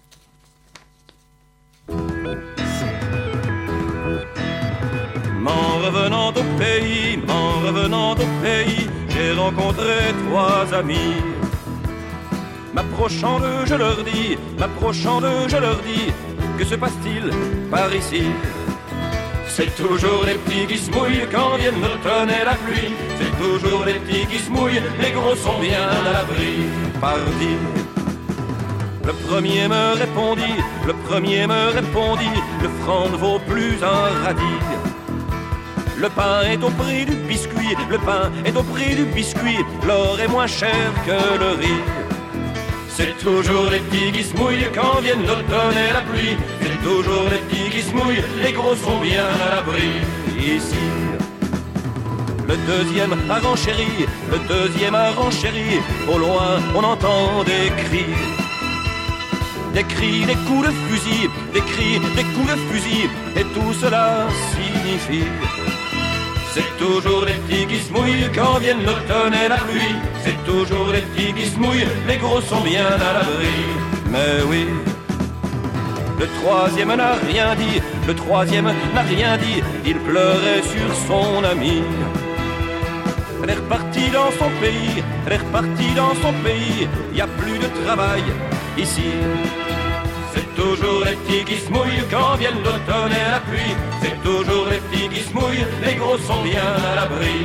M'en revenant au pays, m'en revenant au pays, j'ai rencontré trois amis. M'approchant d'eux, je leur dis, m'approchant d'eux, je leur dis, que se passe-t-il par ici? C'est toujours les petits qui se mouillent quand viennent l'automne et la pluie. C'est toujours les petits qui se mouillent, les gros sont bien à l'abri. Pardi. Le premier me répondit, le premier me répondit, le franc ne vaut plus un radis. Le pain est au prix du biscuit, le pain est au prix du biscuit, l'or est moins cher que le riz. C'est toujours les petits qui se mouillent quand viennent l'automne et la pluie. C'est toujours les petits qui se mouillent, les gros sont bien à l'abri. Ici, le deuxième a renchéri, le deuxième a renchéri. Au loin, on entend des cris. Des cris, des coups de fusil, des cris, des coups de fusil. Et tout cela signifie... C'est toujours les petits qui se mouillent quand viennent l'automne et la pluie. C'est toujours les petits qui se mouillent, les gros sont bien à l'abri. Mais oui, le troisième n'a rien dit, le troisième n'a rien dit, il pleurait sur son ami. Elle est repartie dans son pays, elle est repartie dans son pays, il n'y a plus de travail ici. C'est toujours les petits qui se mouillent quand viennent l'automne et la pluie. C'est toujours les petits qui se mouillent, les gros sont bien à l'abri.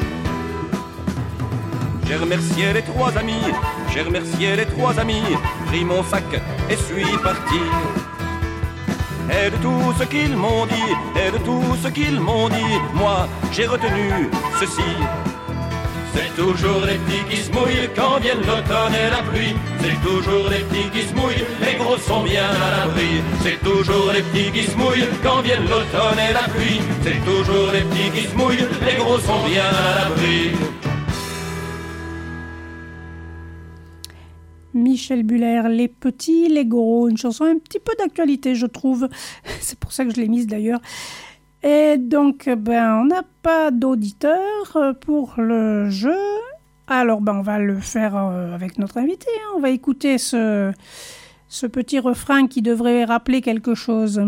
J'ai remercié les trois amis, j'ai remercié les trois amis, pris mon sac et suis parti. Et de tout ce qu'ils m'ont dit, et de tout ce qu'ils m'ont dit, moi j'ai retenu ceci. C'est toujours les petits qui se mouillent quand viennent l'automne et la pluie. C'est toujours les petits qui se mouillent, les gros sont bien à l'abri. C'est toujours les petits qui se mouillent quand viennent l'automne et la pluie. C'est toujours les petits qui se mouillent, les gros sont bien à l'abri. Michel Buller, Les petits, les gros, une chanson un petit peu d'actualité, je trouve. C'est pour ça que je l'ai mise d'ailleurs. Et donc, ben, on n'a pas d'auditeur pour le jeu. Alors, ben, on va le faire avec notre invité. Hein. On va écouter ce, ce petit refrain qui devrait rappeler quelque chose.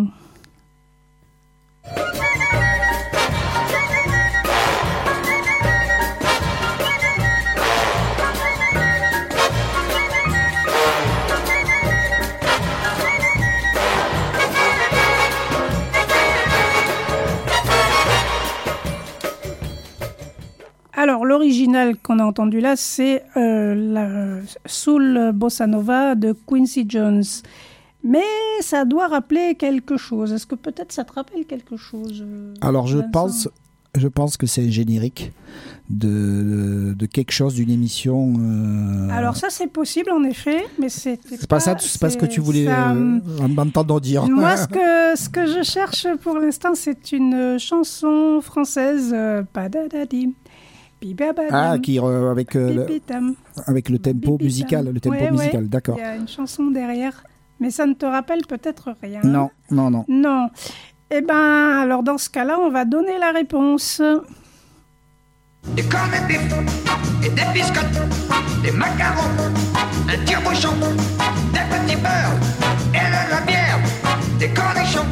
Alors, l'original qu'on a entendu là, c'est euh, la Soul Bossa Nova de Quincy Jones. Mais ça doit rappeler quelque chose. Est-ce que peut-être ça te rappelle quelque chose? Alors, je pense, je pense que c'est un générique de, de quelque chose, d'une émission. Euh... Alors, ça, c'est possible, en effet, mais c'est C'est pas, pas ça, c'est pas ce que tu voulais ça, euh, m'entendre dire. Moi, ce que, ce que je cherche pour l'instant, c'est une chanson française, euh, Padadadi, Ah, qui euh, avec euh, le, Pipitam. avec le tempo Pipitam. musical, le tempo Ouais, musical, ouais. d'accord. Il y a une chanson derrière, mais ça ne te rappelle peut-être rien. Non, non, non. Non. Eh ben, alors dans ce cas-là, on va donner la réponse. Des cornets de bif et des biscottes, des macarons, un tire-bouchon, des petits beurres et de la bière, des cornichons.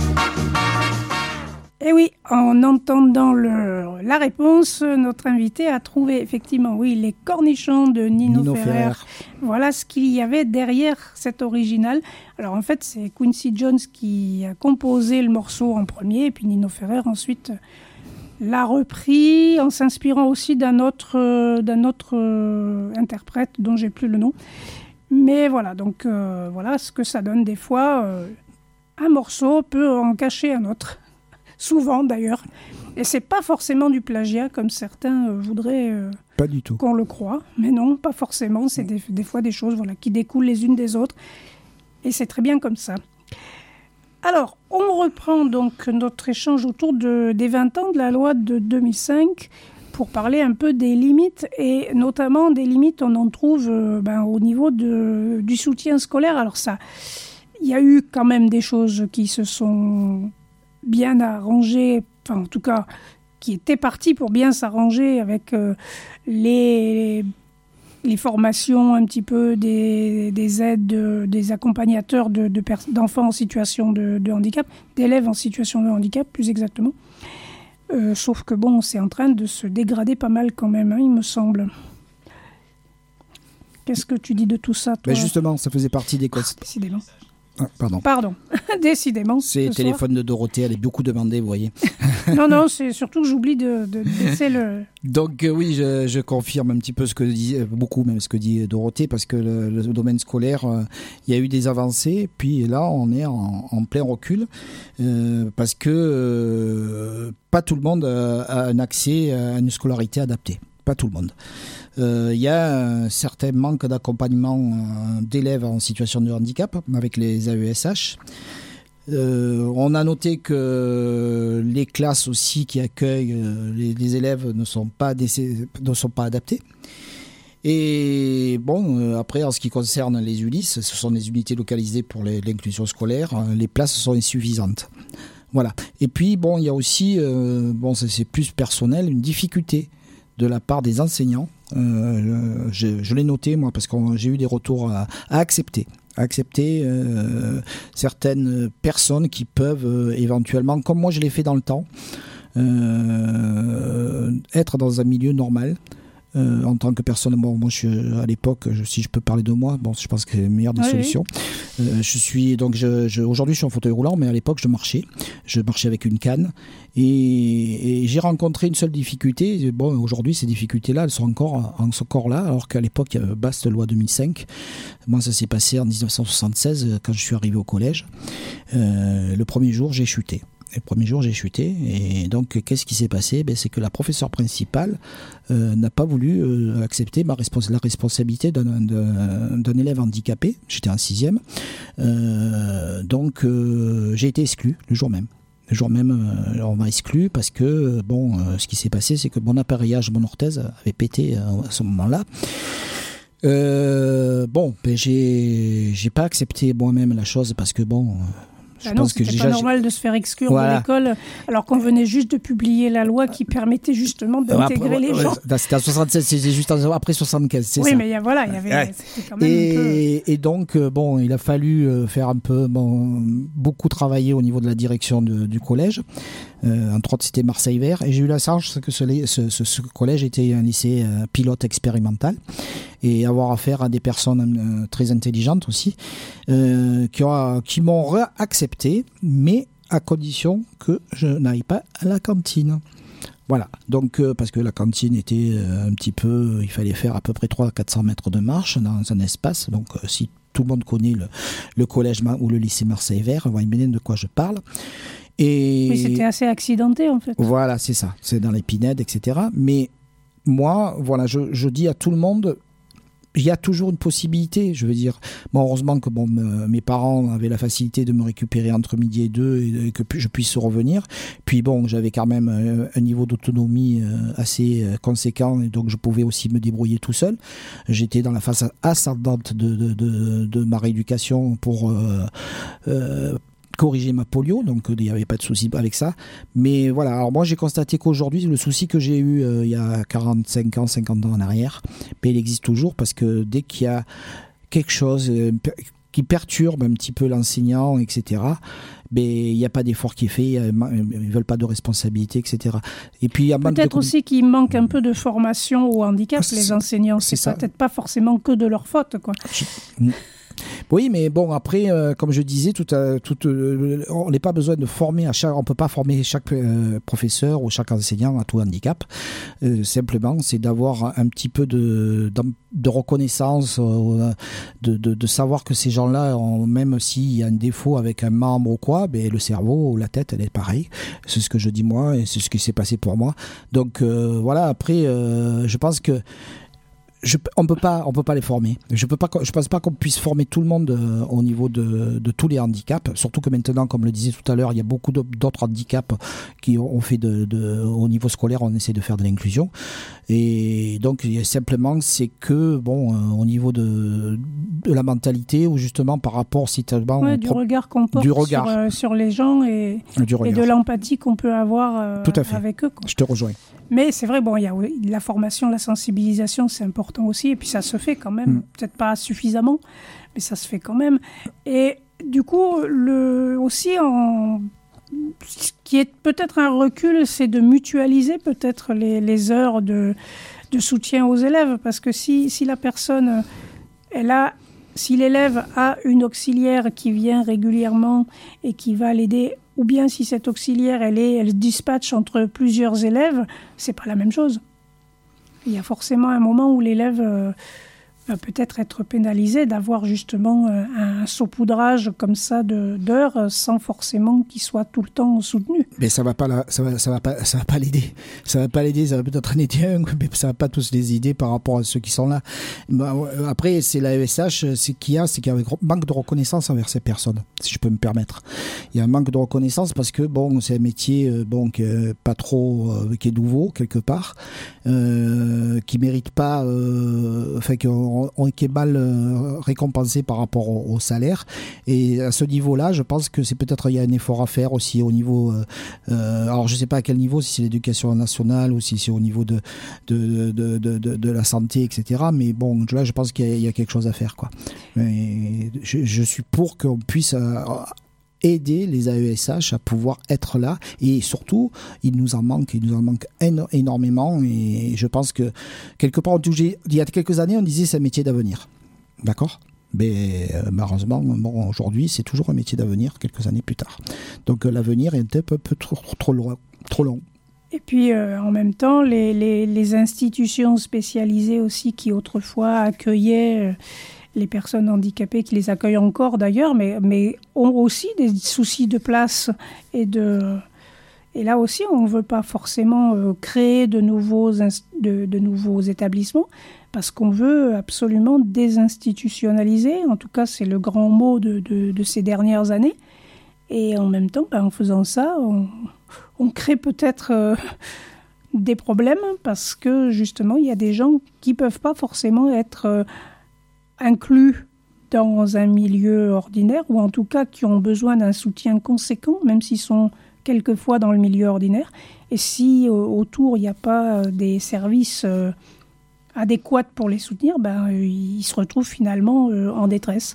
Et oui, en entendant le, la réponse, notre invité a trouvé effectivement, oui, les cornichons de Nino, Nino Ferrer. Ferrer. Voilà ce qu'il y avait derrière cet original. Alors en fait, c'est Quincy Jones qui a composé le morceau en premier, et puis Nino Ferrer ensuite l'a repris en s'inspirant aussi d'un autre, euh, d'un autre euh, interprète dont j'ai plus le nom. Mais voilà, donc euh, voilà ce que ça donne des fois. Euh, un morceau peut en cacher un autre. Souvent d'ailleurs. Et c'est pas forcément du plagiat comme certains euh, voudraient euh, Pas du tout. qu'on le croit. Mais non, pas forcément. C'est des, des fois des choses voilà, qui découlent les unes des autres. Et c'est très bien comme ça. Alors, on reprend donc notre échange autour de, des vingt ans de la loi de deux mille cinq pour parler un peu des limites. Et notamment des limites, on en trouve euh, ben, au niveau de, du soutien scolaire. Alors ça, il y a eu quand même des choses qui se sont bien arrangé, enfin en tout cas qui était parti pour bien s'arranger avec euh, les, les formations un petit peu des, des aides, de, des accompagnateurs de, de pers- d'enfants en situation de, de handicap, d'élèves en situation de handicap plus exactement. Euh, sauf que bon, c'est en train de se dégrader pas mal quand même, hein, il me semble. Qu'est-ce que tu dis de tout ça, toi ? Ben justement, ça faisait partie des causes. Décidément. Ah, pardon. Pardon, décidément. C'est le téléphone de Dorothée, elle est beaucoup demandée, vous voyez. non, non, c'est surtout que j'oublie de, de laisser le... Donc euh, oui, je, je confirme un petit peu ce que dit, beaucoup même ce que dit Dorothée, parce que le, le domaine scolaire, euh, il y a eu des avancées, puis là on est en, en plein recul, euh, parce que euh, pas tout le monde a un accès à une scolarité adaptée. Pas tout le monde. Il euh, y a un certain manque d'accompagnement euh, d'élèves en situation de handicap avec les A E S H. Euh, on a noté que les classes aussi qui accueillent euh, les, les élèves ne sont pas, décé- ne sont pas adaptées. Et bon, euh, après, en ce qui concerne les U L I S, ce sont des unités localisées pour les, l'inclusion scolaire, euh, les places sont insuffisantes. Voilà. Et puis, bon, il y a aussi, euh, bon, ça, c'est plus personnel, une difficulté de la part des enseignants. Euh, je, je l'ai noté, moi, parce que j'ai eu des retours à, à accepter. À accepter euh, certaines personnes qui peuvent euh, éventuellement, comme moi je l'ai fait dans le temps, euh, être dans un milieu normal. Euh, en tant que personne, bon, moi je suis à l'époque, je, si je peux parler de moi, bon, je pense que c'est la meilleure des oui, solutions. Oui. Euh, je suis donc, je, je, aujourd'hui, je suis en fauteuil roulant, mais à l'époque, je marchais, je marchais avec une canne, et, et j'ai rencontré une seule difficulté. Bon, aujourd'hui, ces difficultés-là, elles sont encore, elles sont encore là, alors qu'à l'époque, il y avait Baste loi deux mille cinq. Moi, ça s'est passé en dix-neuf cent soixante-seize, quand je suis arrivé au collège. Euh, le premier jour, j'ai chuté. Le premier jour, j'ai chuté. Et donc, qu'est-ce qui s'est passé ? Ben, c'est que la professeure principale euh, n'a pas voulu euh, accepter ma respons- la responsabilité d'un, d'un, d'un élève handicapé. J'étais en sixième. Euh, donc, euh, j'ai été exclu le jour même. Le jour même, euh, on m'a exclu parce que, bon, euh, ce qui s'est passé, c'est que mon appareillage, mon orthèse avait pété euh, à ce moment-là. Euh, bon, ben, j'ai, j'ai pas accepté moi-même la chose parce que, bon... Je bah non, pense que c'était déjà, pas normal de se faire exclure voilà. de l'école alors qu'on venait juste de publier la loi qui permettait justement d'intégrer après, les gens. C'était en soixante-seize, c'était juste après soixante-quinze, c'est oui, ça. Oui, mais voilà, il y avait, ouais. C'était quand même et, un peu... et donc, bon, il a fallu faire un peu, bon, beaucoup travailler au niveau de la direction de, du collège. Euh, entre autres, c'était Marseille Vert. Et j'ai eu la chance que ce, ce, ce, ce collège était un lycée euh, pilote expérimental et avoir affaire à des personnes euh, très intelligentes aussi euh, qui, ont, qui m'ont accepté, mais à condition que je n'aille pas à la cantine. Voilà, donc euh, parce que la cantine était euh, un petit peu, il fallait faire à peu près trois cents à quatre cents mètres de marche dans un espace, donc euh, si tout le monde connaît le, le collège ou le lycée Marseille Vert, on va imaginer de quoi je parle. Et oui, c'était assez accidenté en fait. Voilà, c'est ça, c'est dans les pinèdes, et cetera. Mais moi, voilà, je, je dis à tout le monde, il y a toujours une possibilité, je veux dire. Bon, heureusement que bon, me, mes parents avaient la facilité de me récupérer entre midi et deux et, et que je puisse revenir. Puis bon, j'avais quand même un, un niveau d'autonomie euh, assez euh, conséquent et donc je pouvais aussi me débrouiller tout seul. J'étais dans la phase ascendante de, de, de, de ma rééducation pour euh, euh, corriger ma polio, donc il n'y avait pas de souci avec ça. Mais voilà, alors moi j'ai constaté qu'aujourd'hui, le souci que j'ai eu euh, il y a quarante-cinq ans, cinquante ans en arrière, ben, il existe toujours parce que dès qu'il y a quelque chose euh, qui perturbe un petit peu l'enseignant, et cetera, ben, il n'y a pas d'effort qui est fait, ils ne veulent pas de responsabilité, et cetera. Et puis, il y a peut-être de... aussi qu'il manque un peu de formation au handicap, c'est, les enseignants. C'est, c'est peut-être pas forcément que de leur faute, quoi. Je... Oui, mais bon, après, euh, comme je disais, tout, euh, tout, euh, on n'a pas besoin de former à chaque, on peut pas former chaque euh, professeur ou chaque enseignant à tout handicap. Euh, simplement, c'est d'avoir un petit peu de, de reconnaissance, euh, de, de, de savoir que ces gens-là, ont, même s'il y a un défaut avec un membre ou quoi, ben, le cerveau ou la tête, elle est pareille. C'est ce que je dis moi et c'est ce qui s'est passé pour moi. Donc euh, voilà, après, euh, je pense que Je, on peut pas, on peut pas les former. Je peux pas, je pense pas qu'on puisse former tout le monde euh, au niveau de, de tous les handicaps. Surtout que maintenant, comme le disait tout à l'heure, il y a beaucoup d'autres handicaps qui ont fait de, de, au niveau scolaire, on essaie de faire de l'inclusion. Et donc, simplement, c'est que bon, euh, au niveau de, de la mentalité ou justement par rapport, si ouais, du pro- regard qu'on porte du regard. Sur, euh, sur les gens et, et de l'empathie qu'on peut avoir euh, tout à fait. avec eux, quoi. Je te rejoins. Mais c'est vrai, bon, il y a la formation, la sensibilisation, c'est important aussi, et puis ça se fait quand même, mmh. peut-être pas suffisamment, mais ça se fait quand même. Et du coup, le, aussi, en, ce qui est peut-être un recul, c'est de mutualiser peut-être les, les heures de, de soutien aux élèves, parce que si, si la personne, elle a, si l'élève a une auxiliaire qui vient régulièrement et qui va l'aider, ou bien si cette auxiliaire, elle, est, elle dispatche entre plusieurs élèves, c'est pas la même chose. Il y a forcément un moment où l'élève euh, va peut-être être pénalisé d'avoir justement euh, un saupoudrage comme ça de, d'heures sans forcément qu'il soit tout le temps soutenu. Mais ça va pas, la, ça va, ça va pas, ça va pas l'aider. Ça va pas l'aider. Ça va peut-être en aider un, mais ça va pas tous les aider par rapport à ceux qui sont là. Bah, après, c'est l'A E S H, c'est qu'il y a, c'est qu'il y a un manque de reconnaissance envers ces personnes, si je peux me permettre. Il y a un manque de reconnaissance parce que bon, c'est un métier euh, bon qui est pas trop, euh, qui est nouveau quelque part, euh, qui mérite pas, euh, enfin qu'on On, qui est mal euh, récompensé par rapport au, au salaire. Et à ce niveau-là, je pense que c'est peut-être il y a un effort à faire aussi au niveau. Euh, euh, alors je ne sais pas à quel niveau, si c'est l'éducation nationale ou si c'est au niveau de de de de, de, de la santé, et cetera. Mais bon, là, je pense qu'il y a, il y a quelque chose à faire, quoi. Mais je, je suis pour qu'on puisse euh, aider les A E S H à pouvoir être là, et surtout il nous en manque il nous en manque éno- énormément, et je pense que quelque part on touchait, il y a quelques années on disait c'est un métier d'avenir, d'accord, mais euh, malheureusement bon, aujourd'hui c'est toujours un métier d'avenir quelques années plus tard, donc euh, l'avenir est un peu, peu trop, trop loin, trop long. Et puis euh, en même temps les, les, les institutions spécialisées aussi qui autrefois accueillaient euh, les personnes handicapées, qui les accueillent encore d'ailleurs, mais, mais ont aussi des soucis de place. Et, de, et là aussi, on ne veut pas forcément euh, créer de nouveaux, de, de nouveaux établissements, parce qu'on veut absolument désinstitutionnaliser. En tout cas, c'est le grand mot de, de, de ces dernières années. Et en même temps, ben, en faisant ça, on, on crée peut-être euh, des problèmes, parce que justement, il y a des gens qui ne peuvent pas forcément être... Euh, inclus dans un milieu ordinaire, ou en tout cas qui ont besoin d'un soutien conséquent, même s'ils sont quelquefois dans le milieu ordinaire. Et si euh, autour, il n'y a pas euh, des services euh, adéquats pour les soutenir, ben, euh, ils se retrouvent finalement euh, en détresse.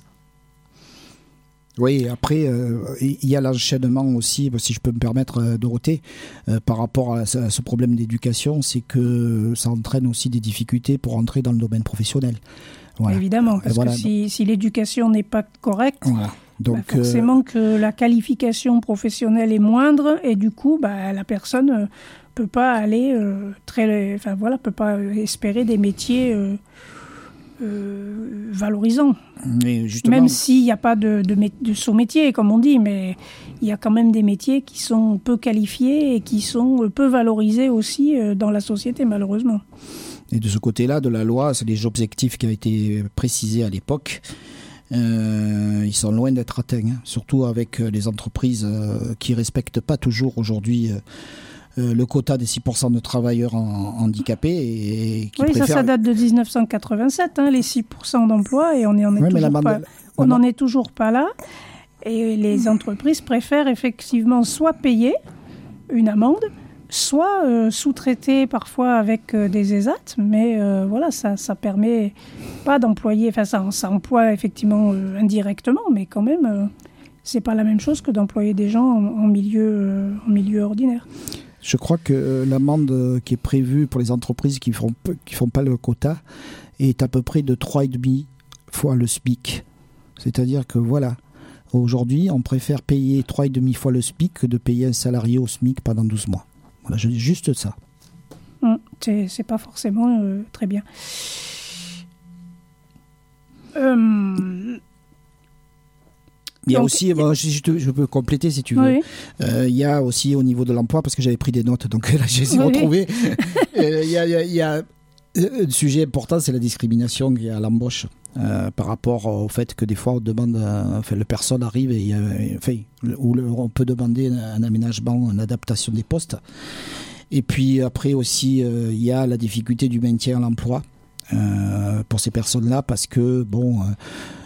Oui, après, euh, il y a l'enchaînement aussi, si je peux me permettre, euh, Dorothée, euh, par rapport à ce, à ce problème d'éducation, c'est que ça entraîne aussi des difficultés pour entrer dans le domaine professionnel. Voilà. Évidemment, parce voilà. que si, si l'éducation n'est pas correcte, voilà. Donc, bah forcément euh... que la qualification professionnelle est moindre, et du coup, bah, la personne ne euh, peut pas aller euh, très, enfin voilà, peut pas espérer des métiers euh, euh, valorisants. Mais justement... Même s'il n'y a pas de, de, de sous-métiers, comme on dit, mais il y a quand même des métiers qui sont peu qualifiés et qui sont peu valorisés aussi euh, dans la société, malheureusement. Et de ce côté-là, de la loi, c'est les objectifs qui ont été précisés à l'époque. Euh, ils sont loin d'être atteints, hein. Surtout avec les entreprises euh, qui ne respectent pas toujours aujourd'hui euh, euh, le quota des six pour cent de travailleurs en, handicapés. Et, et qui oui, préfèrent... ça, ça date de dix-neuf cent quatre-vingt-sept, hein, les six pour cent d'emploi, et on n'en est, ouais, toujours, bande... pas, on n'en est toujours pas là. Et les entreprises préfèrent effectivement soit payer une amende, soit euh, sous-traiter parfois avec euh, des E S A T, mais euh, voilà, ça ça permet pas d'employer, enfin ça, ça emploie effectivement euh, indirectement, mais quand même, euh, c'est pas la même chose que d'employer des gens en, en, milieu, euh, en milieu ordinaire. Je crois que l'amende qui est prévue pour les entreprises qui font, qui font pas le quota est à peu près de trois virgule cinq fois le SMIC. C'est-à-dire que voilà, aujourd'hui, on préfère payer trois virgule cinq fois le SMIC que de payer un salarié au SMIC pendant douze mois. Voilà, je dis juste ça. Mmh, c'est, c'est pas forcément euh, très bien. Euh, il y a donc, aussi, bon, je, je, je peux compléter si tu veux. Oui. Euh, il y a aussi au niveau de l'emploi, parce que j'avais pris des notes, donc là j'ai essayé de oui. retrouver. euh, il, y a, il, y a, il y a un sujet important, c'est la discrimination qu'il y a à l'embauche. Euh, par rapport au fait que des fois on demande, euh, enfin, la personne arrive et, euh, enfin, où le, on peut demander un, un aménagement, une adaptation des postes. Et puis après aussi, euh, il y a la difficulté du maintien à l'emploi euh, pour ces personnes-là, parce que bon, euh,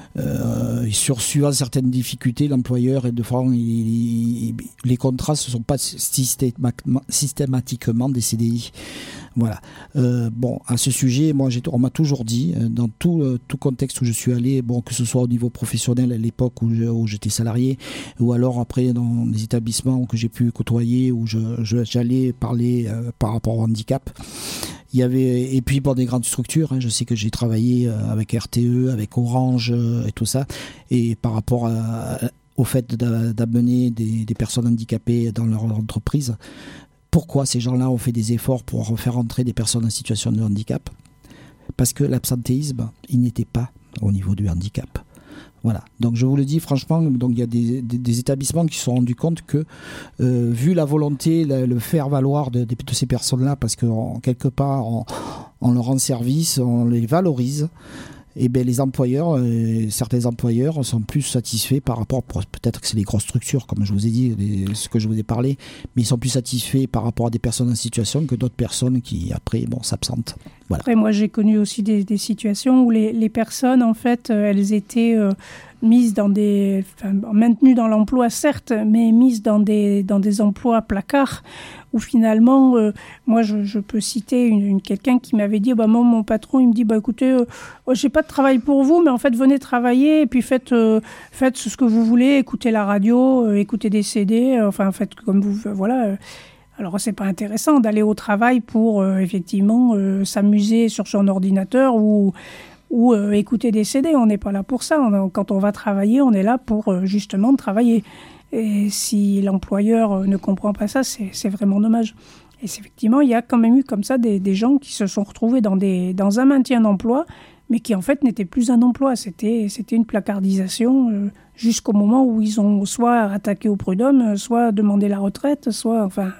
euh, sur suivant certaines difficultés, l'employeur et de fois il, il, les contrats ne sont pas systématiquement, systématiquement des C D I. Voilà. Euh, bon, à ce sujet, moi, j'ai, on m'a toujours dit, dans tout, euh, tout contexte où je suis allé, bon, que ce soit au niveau professionnel à l'époque où, je, où j'étais salarié, ou alors après dans des établissements que j'ai pu côtoyer, où je, je, j'allais parler euh, par rapport au handicap. Il y avait, et puis pour des grandes structures, hein, je sais que j'ai travaillé avec R T E, avec Orange euh, et tout ça, et par rapport à, au fait d'amener des, des personnes handicapées dans leur entreprise. Pourquoi ces gens-là ont fait des efforts pour faire entrer des personnes en situation de handicap ? Parce que l'absentéisme, il n'était pas au niveau du handicap. Voilà. Donc je vous le dis franchement, donc il y a des, des, des établissements qui se sont rendus compte que, euh, vu la volonté, le, le faire valoir de, de, de ces personnes-là, parce que en, quelque part, on, on leur rend service, on les valorise. Et bien les employeurs, euh, certains employeurs sont plus satisfaits par rapport, peut-être que c'est les grosses structures, comme je vous ai dit, les, ce que je vous ai parlé, mais ils sont plus satisfaits par rapport à des personnes en situation que d'autres personnes qui, après, bon, s'absentent. Voilà. Après, moi, j'ai connu aussi des, des situations où les, les personnes, en fait, euh, elles étaient euh, mises dans des... Enfin, maintenues dans l'emploi, certes, mais mises dans des, dans des emplois placards, où finalement, euh, moi, je, je peux citer une, une, quelqu'un qui m'avait dit, bah, moi, mon patron, il me dit, bah, écoutez, euh, j'ai pas de travail pour vous, mais en fait, venez travailler, et puis faites, euh, faites ce que vous voulez, écoutez la radio, euh, écoutez des C D, euh, enfin, faites comme vous, euh, voilà. Euh, Alors, c'est pas intéressant d'aller au travail pour, euh, effectivement, euh, s'amuser sur son ordinateur ou, ou euh, écouter des C D. On n'est pas là pour ça. On, quand on va travailler, on est là pour, euh, justement, travailler. Et si l'employeur euh, ne comprend pas ça, c'est, c'est vraiment dommage. Et c'est, effectivement, il y a quand même eu comme ça des, des gens qui se sont retrouvés dans, des, dans un maintien d'emploi, mais qui, en fait, n'était plus un emploi. C'était, c'était une placardisation euh, jusqu'au moment où ils ont soit attaqué au prud'homme, soit demandé la retraite, soit... enfin.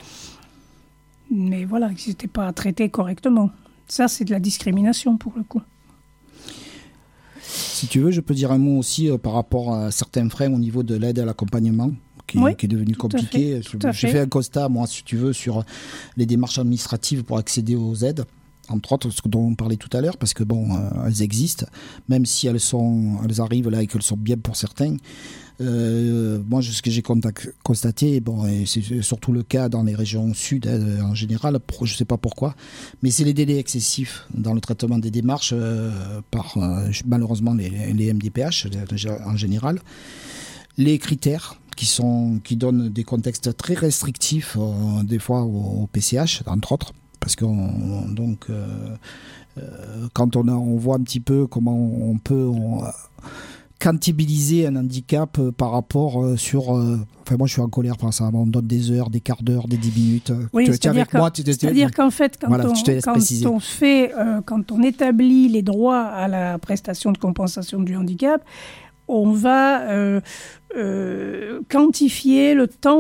Mais voilà, ils n'étaient pas traités correctement. Ça, c'est de la discrimination, pour le coup. Si tu veux, je peux dire un mot aussi euh, par rapport à certains freins au niveau de l'aide à l'accompagnement, qui, oui, qui est devenu compliqué. Fait, je, j'ai fait. fait un constat, moi, si tu veux, sur les démarches administratives pour accéder aux aides, entre autres, ce dont on parlait tout à l'heure, parce que bon, euh, elles existent, même si elles sont, elles arrivent là et qu'elles sont bien pour certains. Euh, moi, ce que j'ai constaté, bon, et c'est surtout le cas dans les régions sud euh, en général, je ne sais pas pourquoi, mais c'est les délais excessifs dans le traitement des démarches euh, par euh, malheureusement les, les M D P H en général. Les critères qui, sont, qui donnent des contextes très restrictifs, euh, des fois au, au P C H, entre autres. Parce que on, donc, euh, euh, quand on, a, on voit un petit peu comment on peut on, euh, quantibiliser un handicap euh, par rapport euh, sur... Euh, enfin, moi, je suis en colère par ça. On donne des heures, des quarts d'heure, des dix minutes. Oui, tu, c'est-à-dire, avec moi, tu, c'est-à-dire qu'en fait, quand, voilà, on, quand on fait, euh, quand on établit les droits à la prestation de compensation du handicap, on va euh, euh, quantifier le temps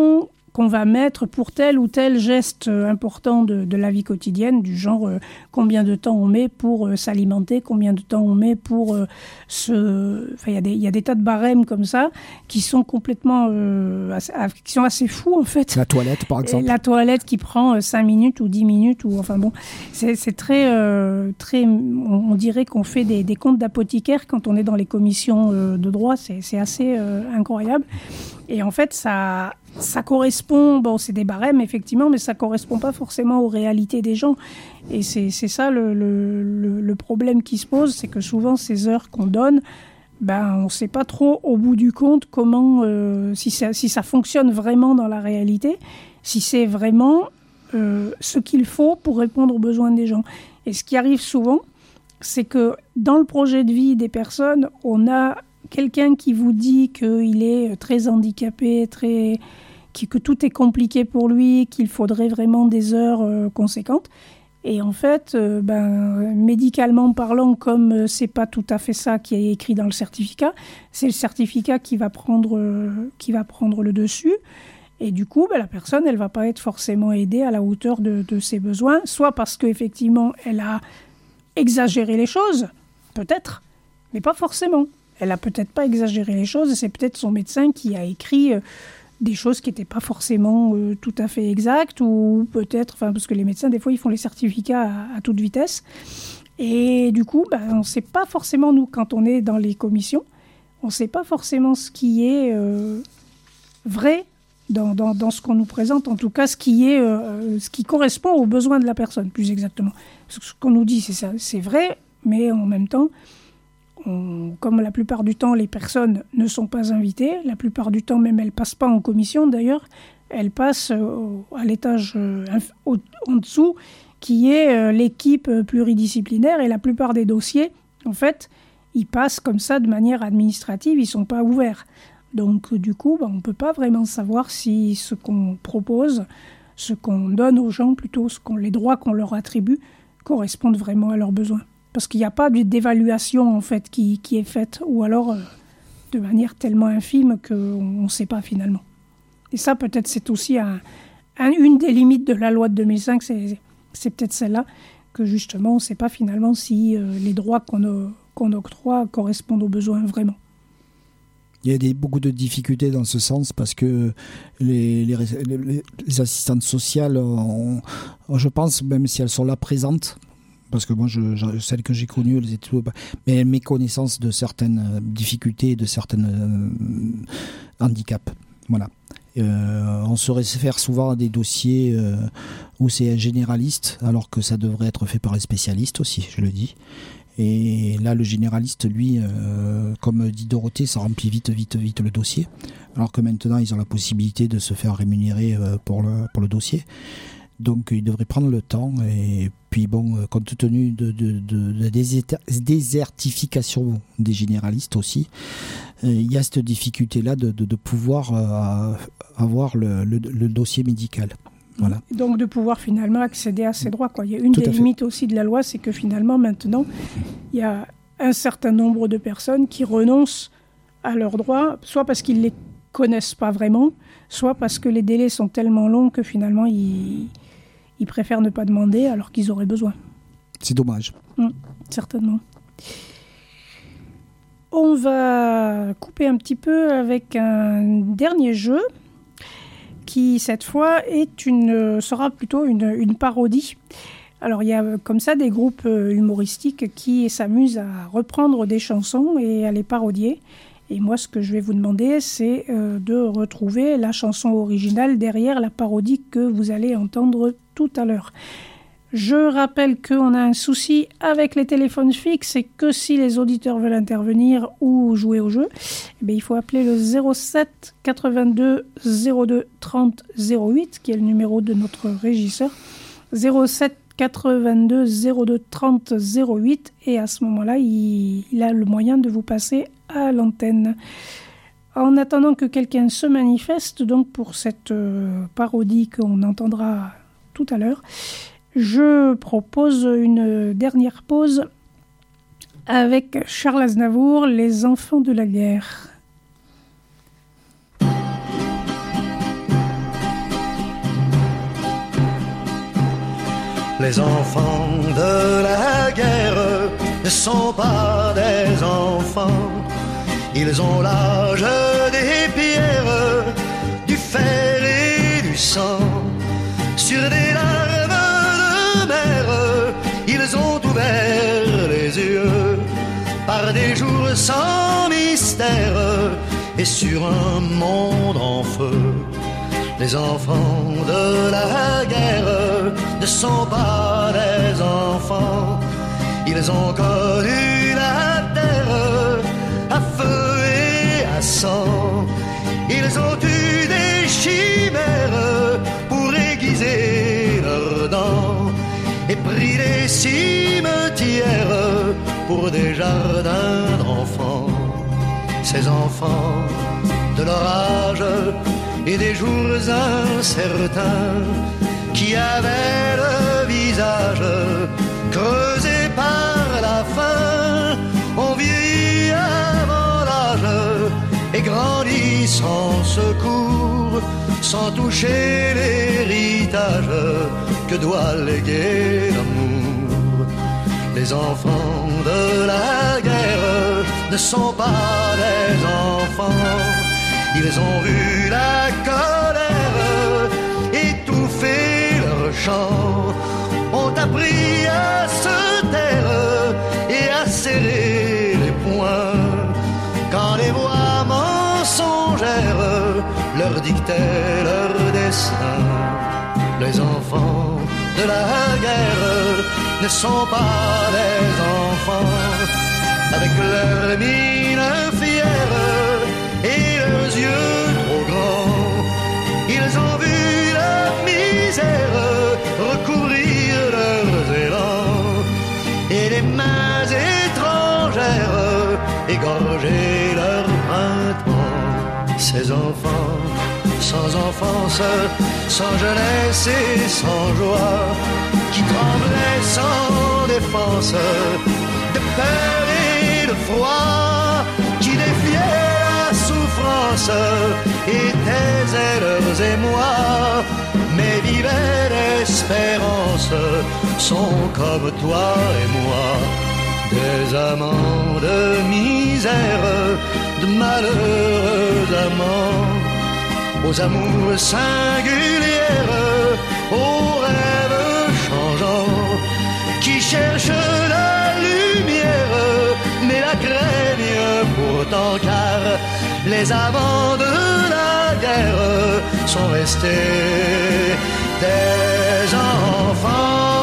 qu'on va mettre pour tel ou tel geste important de, de la vie quotidienne, du genre euh, combien de temps on met pour euh, s'alimenter, combien de temps on met pour euh, se... Enfin, il y, y a des tas de barèmes comme ça qui sont complètement... Euh, assez, qui sont assez fous, en fait. La toilette, par exemple. Et la toilette qui prend euh, cinq minutes ou dix minutes, ou enfin bon, c'est, c'est très... Euh, très on, on dirait qu'on fait des, des comptes d'apothicaire quand on est dans les commissions euh, de droit, c'est, c'est assez euh, incroyable. Et en fait, ça... Ça correspond, bon, c'est des barèmes, effectivement, mais ça correspond pas forcément aux réalités des gens. Et c'est, c'est ça le, le, le, le problème qui se pose, c'est que souvent, ces heures qu'on donne, ben, on sait pas trop, au bout du compte, comment, euh, si ça, si ça fonctionne vraiment dans la réalité, si c'est vraiment euh, ce qu'il faut pour répondre aux besoins des gens. Et ce qui arrive souvent, c'est que dans le projet de vie des personnes, on a quelqu'un qui vous dit qu'il est très handicapé, très, que tout est compliqué pour lui, qu'il faudrait vraiment des heures euh, conséquentes. Et en fait, euh, ben, médicalement parlant, comme euh, c'est pas tout à fait ça qui est écrit dans le certificat, c'est le certificat qui va prendre, euh, qui va prendre le dessus. Et du coup, ben, la personne, elle va pas être forcément aidée à la hauteur de, de ses besoins, soit parce qu'effectivement, elle a exagéré les choses, peut-être, mais pas forcément. Elle n'a peut-être pas exagéré les choses, c'est peut-être son médecin qui a écrit euh, des choses qui n'étaient pas forcément euh, tout à fait exactes, ou peut-être, enfin, parce que les médecins, des fois, ils font les certificats à, à toute vitesse. Et du coup, ben, on ne sait pas forcément, nous, quand on est dans les commissions, on ne sait pas forcément ce qui est euh, vrai dans, dans, dans ce qu'on nous présente, en tout cas, ce qui, est, euh, ce qui correspond aux besoins de la personne, plus exactement. Parce que ce qu'on nous dit, c'est ça, c'est vrai, mais en même temps, On, comme la plupart du temps, les personnes ne sont pas invitées, la plupart du temps, même elles ne passent pas en commission d'ailleurs, elles passent euh, à l'étage euh, au, en dessous, qui est euh, l'équipe pluridisciplinaire, et la plupart des dossiers, en fait, ils passent comme ça de manière administrative, ils ne sont pas ouverts. Donc, euh, du coup, ben, on ne peut pas vraiment savoir si ce qu'on propose, ce qu'on donne aux gens, plutôt ce qu'on, les droits qu'on leur attribue, correspondent vraiment à leurs besoins. Parce qu'il n'y a pas d'évaluation en fait qui, qui est faite, ou alors euh, de manière tellement infime qu'on ne sait pas finalement. Et ça, peut-être, c'est aussi un, un, une des limites de la loi de deux mille cinq, c'est, c'est peut-être celle-là, que justement, on ne sait pas finalement si euh, les droits qu'on, a, qu'on octroie correspondent aux besoins vraiment. Il y a des, beaucoup de difficultés dans ce sens parce que les, les, les, les assistantes sociales, ont, je pense, même si elles sont là présentes, parce que moi, je, je, celles que j'ai connues, elles étaient tout, mais mes connaissances de certaines difficultés, de certains euh, handicaps. Voilà. Euh, on se réfère souvent à des dossiers euh, où c'est un généraliste, alors que ça devrait être fait par un spécialiste aussi, je le dis. Et là, le généraliste, lui, euh, comme dit Dorothée, ça remplit vite, vite, vite le dossier. Alors que maintenant, ils ont la possibilité de se faire rémunérer euh, pour, le, pour le dossier. Donc, ils devraient prendre le temps. Et puis, bon, compte tenu de, de, de, de la désertification des généralistes aussi, euh, il y a cette difficulté-là de, de, de pouvoir euh, avoir le, le, le dossier médical. Voilà. Donc, de pouvoir finalement accéder à ces droits, quoi. Il y a une Tout des limites aussi de la loi, c'est que finalement, maintenant, il y a un certain nombre de personnes qui renoncent à leurs droits, soit parce qu'ils ne les connaissent pas vraiment, soit parce que les délais sont tellement longs que finalement, ils... ils préfèrent ne pas demander alors qu'ils auraient besoin. C'est dommage. Mmh, certainement. On va couper un petit peu avec un dernier jeu qui, cette fois, est une, sera plutôt une, une parodie. Alors, il y a comme ça des groupes humoristiques qui s'amusent à reprendre des chansons et à les parodier. Et moi, ce que je vais vous demander, c'est euh, de retrouver la chanson originale derrière la parodie que vous allez entendre tout à l'heure. Je rappelle qu'on a un souci avec les téléphones fixes et que si les auditeurs veulent intervenir ou jouer au jeu, eh bien, il faut appeler le zéro sept quatre-vingt-deux zéro deux trente zéro huit, qui est le numéro de notre régisseur. zéro sept quatre-vingt-deux zéro deux trente zéro huit, et à ce moment-là, il, il a le moyen de vous passer à l'antenne. En attendant que quelqu'un se manifeste, donc pour cette euh, parodie qu'on entendra tout à l'heure, je propose une dernière pause avec Charles Aznavour, Les enfants de la guerre. Les enfants de la guerre ne sont pas des enfants. Ils ont l'âge des pierres, du fer et du sang. Sur des larmes de mer, ils ont ouvert les yeux par des jours sans mystère et sur un monde en feu. Les enfants de la guerre ne sont pas des enfants. Ils ont connu la terre à feu et à sang. Ils ont eu des chimères pour aiguiser leurs dents et pris des cimetières pour des jardins d'enfants. Ces enfants de leur âge et des jours incertains qui avaient le visage creusé par la faim ont vieilli avant l'âge et grandi sans secours, sans toucher l'héritage que doit léguer l'amour. Les enfants de la guerre ne sont pas des enfants. Ils ont vu la colère étouffer leur chant, ont appris à se taire et à serrer les poings quand les voix mensongères leur dictaient leur destin. Les enfants de la guerre ne sont pas des enfants, avec leur mine fière et leurs yeux trop grands. Ils ont vu la misère recouvrir leurs élans et les mains étrangères égorger leur printemps. Ces enfants sans enfance, sans jeunesse et sans joie, qui tremblaient sans défense, de peur et de froid, qui défiaient la souffrance et taisaient leurs émois, mais vivaient l'espérance, sont comme toi et moi, des amants de misère, de malheureux amants, aux amours singulières, aux rêves changeants, qui cherchent la lumière, mais la craignent pourtant, car les amants de la guerre sont restés des enfants.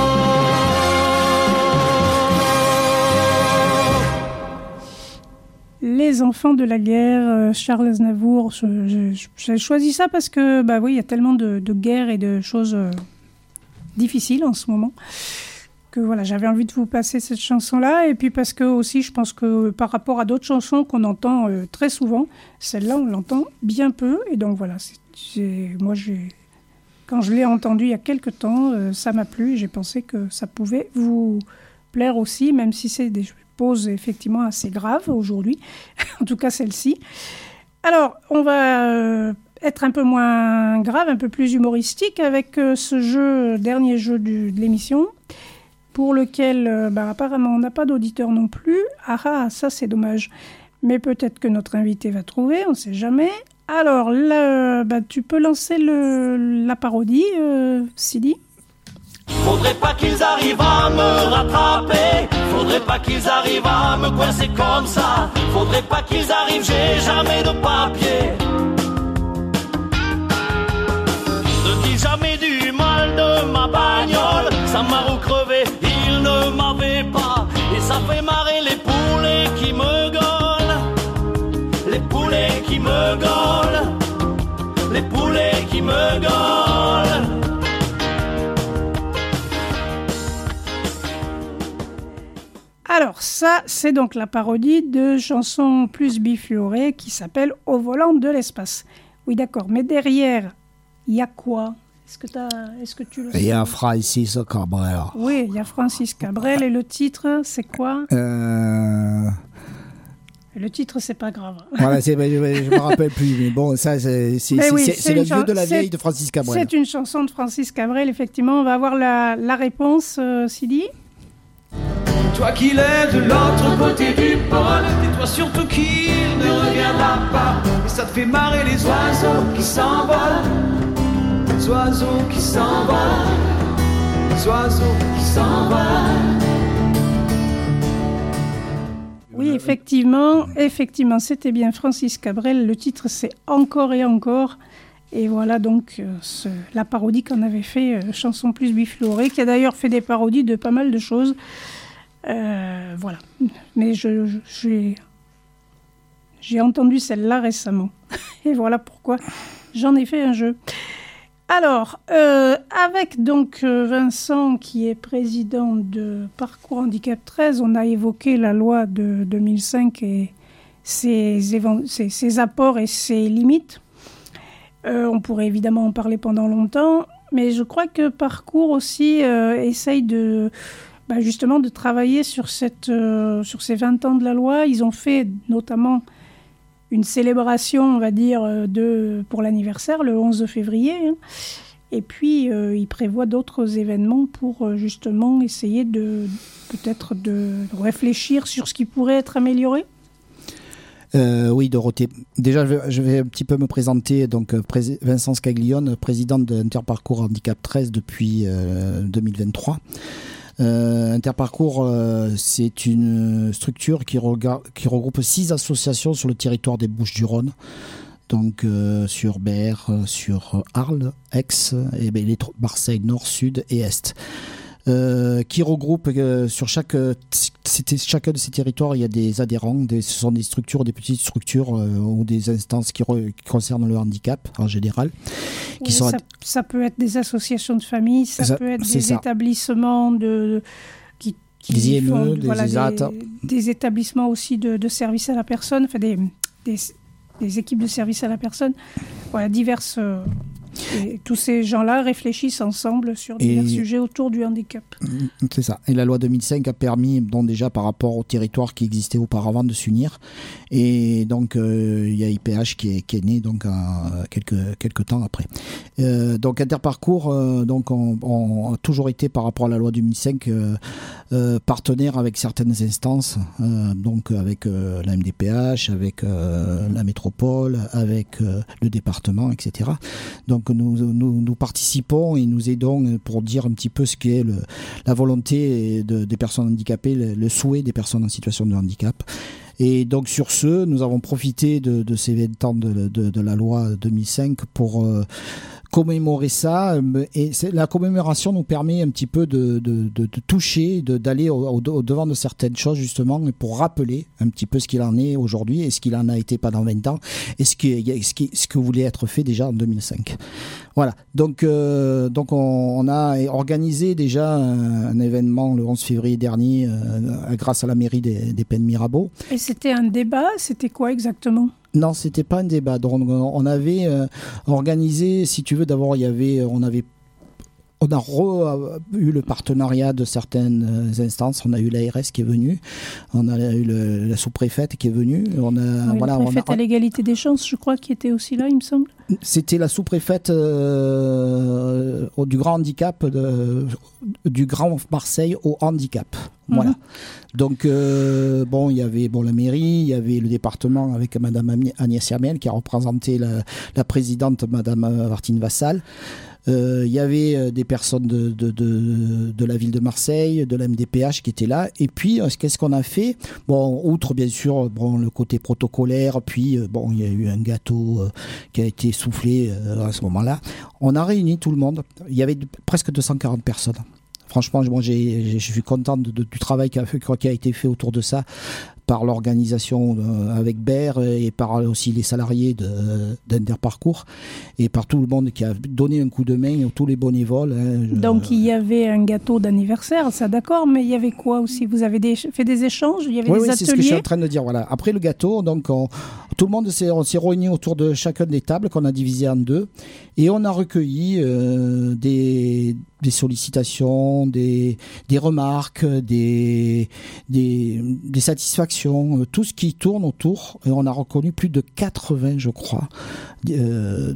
Les enfants de la guerre, Charles Aznavour. J'ai choisi ça parce que, bah oui, il y a tellement de, de guerres et de choses euh, difficiles en ce moment que voilà, j'avais envie de vous passer cette chanson-là. Et puis parce que aussi, je pense que par rapport à d'autres chansons qu'on entend euh, très souvent, celle-là, on l'entend bien peu. Et donc voilà, c'est, c'est, moi, j'ai, quand je l'ai entendue il y a quelques temps, euh, ça m'a plu et j'ai pensé que ça pouvait vous plaire aussi, même si c'est des pause effectivement assez grave aujourd'hui, en tout cas celle-ci. Alors, on va euh, être un peu moins grave, un peu plus humoristique avec euh, ce jeu, dernier jeu du, de l'émission, pour lequel euh, bah, apparemment on n'a pas d'auditeur non plus. Ah ah, ça c'est dommage. Mais peut-être que notre invité va trouver, on ne sait jamais. Alors, là, bah, tu peux lancer le, la parodie, euh, Sidi ? Faudrait pas qu'ils arrivent à me rattraper, faudrait pas qu'ils arrivent à me coincer comme ça, faudrait pas qu'ils arrivent, j'ai jamais de papier. Ne dis jamais du mal de ma bagnole, ça m'a recrevé, il ne m'avait pas, et ça fait marrer les poulets qui me gaulent, les poulets qui me gaulent, les poulets qui me gaulent. Alors ça, c'est donc la parodie de chanson plus bifurée qui s'appelle « Au volant de l'espace ». Oui, d'accord, mais derrière, il y a quoi ? Est-ce que, t'as, est-ce que tu le sais ? Il y a Francis Cabrel. Oui, il y a Francis Cabrel et le titre, c'est quoi ? euh... Le titre, c'est pas grave. Voilà, c'est, je ne me rappelle plus, mais bon, ça, c'est, c'est, c'est, oui, c'est, c'est, c'est le chan- vieux de la vieille c'est, de Francis Cabrel. C'est une chanson de Francis Cabrel, effectivement. On va avoir la, la réponse, euh, Sidi. Toi qui l'es de l'autre côté du pôle, tais-toi surtout qu'il ne reviendra pas. Et ça te fait marrer les oiseaux qui s'envolent, les oiseaux qui s'envolent, les oiseaux qui s'envolent. Oui, effectivement, effectivement, c'était bien Francis Cabrel. Le titre, c'est Encore et encore. Et voilà donc euh, ce, la parodie qu'on avait fait, euh, Chanson plus Biflorée, qui a d'ailleurs fait des parodies de pas mal de choses. Euh, voilà. Mais je, je, j'ai, j'ai entendu celle-là récemment. Et voilà pourquoi j'en ai fait un jeu. Alors, euh, avec donc euh, Vincent, qui est président de Parcours Handicap treize, on a évoqué la loi de deux mille cinq et ses, évan- ses, ses apports et ses limites. Euh, on pourrait évidemment en parler pendant longtemps, mais je crois que Parcours aussi euh, essaye de, bah justement de travailler sur, cette, euh, sur ces vingt ans de la loi. Ils ont fait notamment une célébration, on va dire, de, pour l'anniversaire, le onze février. Hein. Et puis, euh, ils prévoient d'autres événements pour euh, justement essayer de, peut-être de réfléchir sur ce qui pourrait être amélioré. Euh, oui, Dorothée. Déjà, je vais, je vais un petit peu me présenter. Donc, pré- Vincent Scaglione, président d'Interparcours Handicap treize depuis euh, deux mille vingt-trois. Euh, Interparcours, euh, c'est une structure qui, rega- qui regroupe six associations sur le territoire des Bouches-du-Rhône. Donc, euh, sur Berre, sur Arles, Aix, et ben, les tro- Marseille Nord, Sud et Est. Euh, qui regroupe euh, sur chaque, c'était, chacun de ces territoires, il y a des adhérents, des, ce sont des structures, des petites structures euh, ou des instances qui, re, qui concernent le handicap en général. Oui, qui sont ça, ça peut être des associations de famille, ça, ça peut être des ça. établissements de, qui, qui des I M E, font, des, voilà, des, des, des établissements aussi de, de services à la personne, enfin des, des, des équipes de services à la personne, voilà, diverses. Euh, Et tous ces gens-là réfléchissent ensemble sur divers et sujets autour du handicap. C'est ça. Et la loi deux mille cinq a permis, donc déjà par rapport au territoire qui existait auparavant, de s'unir. Et donc euh, il y a I P H qui est, qui est né donc à, quelques quelques temps après. Euh, donc Interparcours, euh, donc on, on a toujours été par rapport à la loi deux mille cinq euh, euh, partenaire avec certaines instances, euh, donc avec euh, la M D P H, avec euh, la métropole, avec euh, le département, et cetera. Donc nous, nous, nous participons et nous aidons pour dire un petit peu ce qu'est le, la volonté de, des personnes handicapées, le, le souhait des personnes en situation de handicap. Et donc sur ce, nous avons profité de, de ces vingt ans de, de, de la loi deux mille cinq pour euh, commémorer ça. Et la commémoration nous permet un petit peu de, de, de, de toucher, de, d'aller au, au, au devant de certaines choses justement, pour rappeler un petit peu ce qu'il en est aujourd'hui et ce qu'il en a été pendant vingt ans et ce qui, ce qui, ce que voulait être fait déjà en deux mille cinq. Voilà, donc, euh, donc on, on a organisé déjà un, un événement le onze février dernier euh, grâce à la mairie des, des Pennes Mirabeau. Et c'était un débat, c'était quoi exactement ? Non, c'était pas un débat. Donc, on avait euh, organisé, si tu veux, d'abord il y avait, on avait On a re, eu le partenariat de certaines instances. On a eu l'A R S qui est venue, on a eu le, la sous-préfète qui est venue. On a, oui, voilà, la préfète on a, à l'égalité des chances, je crois, qui était aussi là, il me semble. C'était la sous-préfète euh, du grand handicap, de, du Grand Marseille au handicap. Voilà. Mm-hmm. Donc, euh, bon, il y avait bon, la mairie, il y avait le département avec Madame Agnès Yamel qui a représenté la, la présidente, Madame Martine Vassal. Euh, il y avait des personnes de, de, de, de la ville de Marseille, de la M D P H qui étaient là. Et puis, qu'est-ce qu'on a fait ? Bon, outre bien sûr bon, le côté protocolaire, puis bon, il y a eu un gâteau euh, qui a été soufflé euh, à ce moment-là. On a réuni tout le monde. Il y avait presque deux cent quarante personnes. Franchement, moi, j'ai, j'ai, je suis content de, de, du travail qui a, fait, qui a été fait autour de ça par l'organisation euh, avec Berre et par aussi les salariés de, d'Interparcours et par tout le monde qui a donné un coup de main, tous les bénévoles. Hein, je... Donc il y avait un gâteau d'anniversaire, ça d'accord, mais il y avait quoi aussi ? Vous avez des, fait des échanges ? Il y avait oui, des oui, ateliers ? C'est ce que je suis en train de dire. Voilà. Après le gâteau, donc on, tout le monde s'est, on s'est réunis autour de chacune des tables qu'on a divisées en deux et on a recueilli euh, des, des sollicitations, questions, des, des remarques, des, des, des satisfactions, euh, tout ce qui tourne autour. Et on a reconnu plus de quatre-vingts, je crois, euh,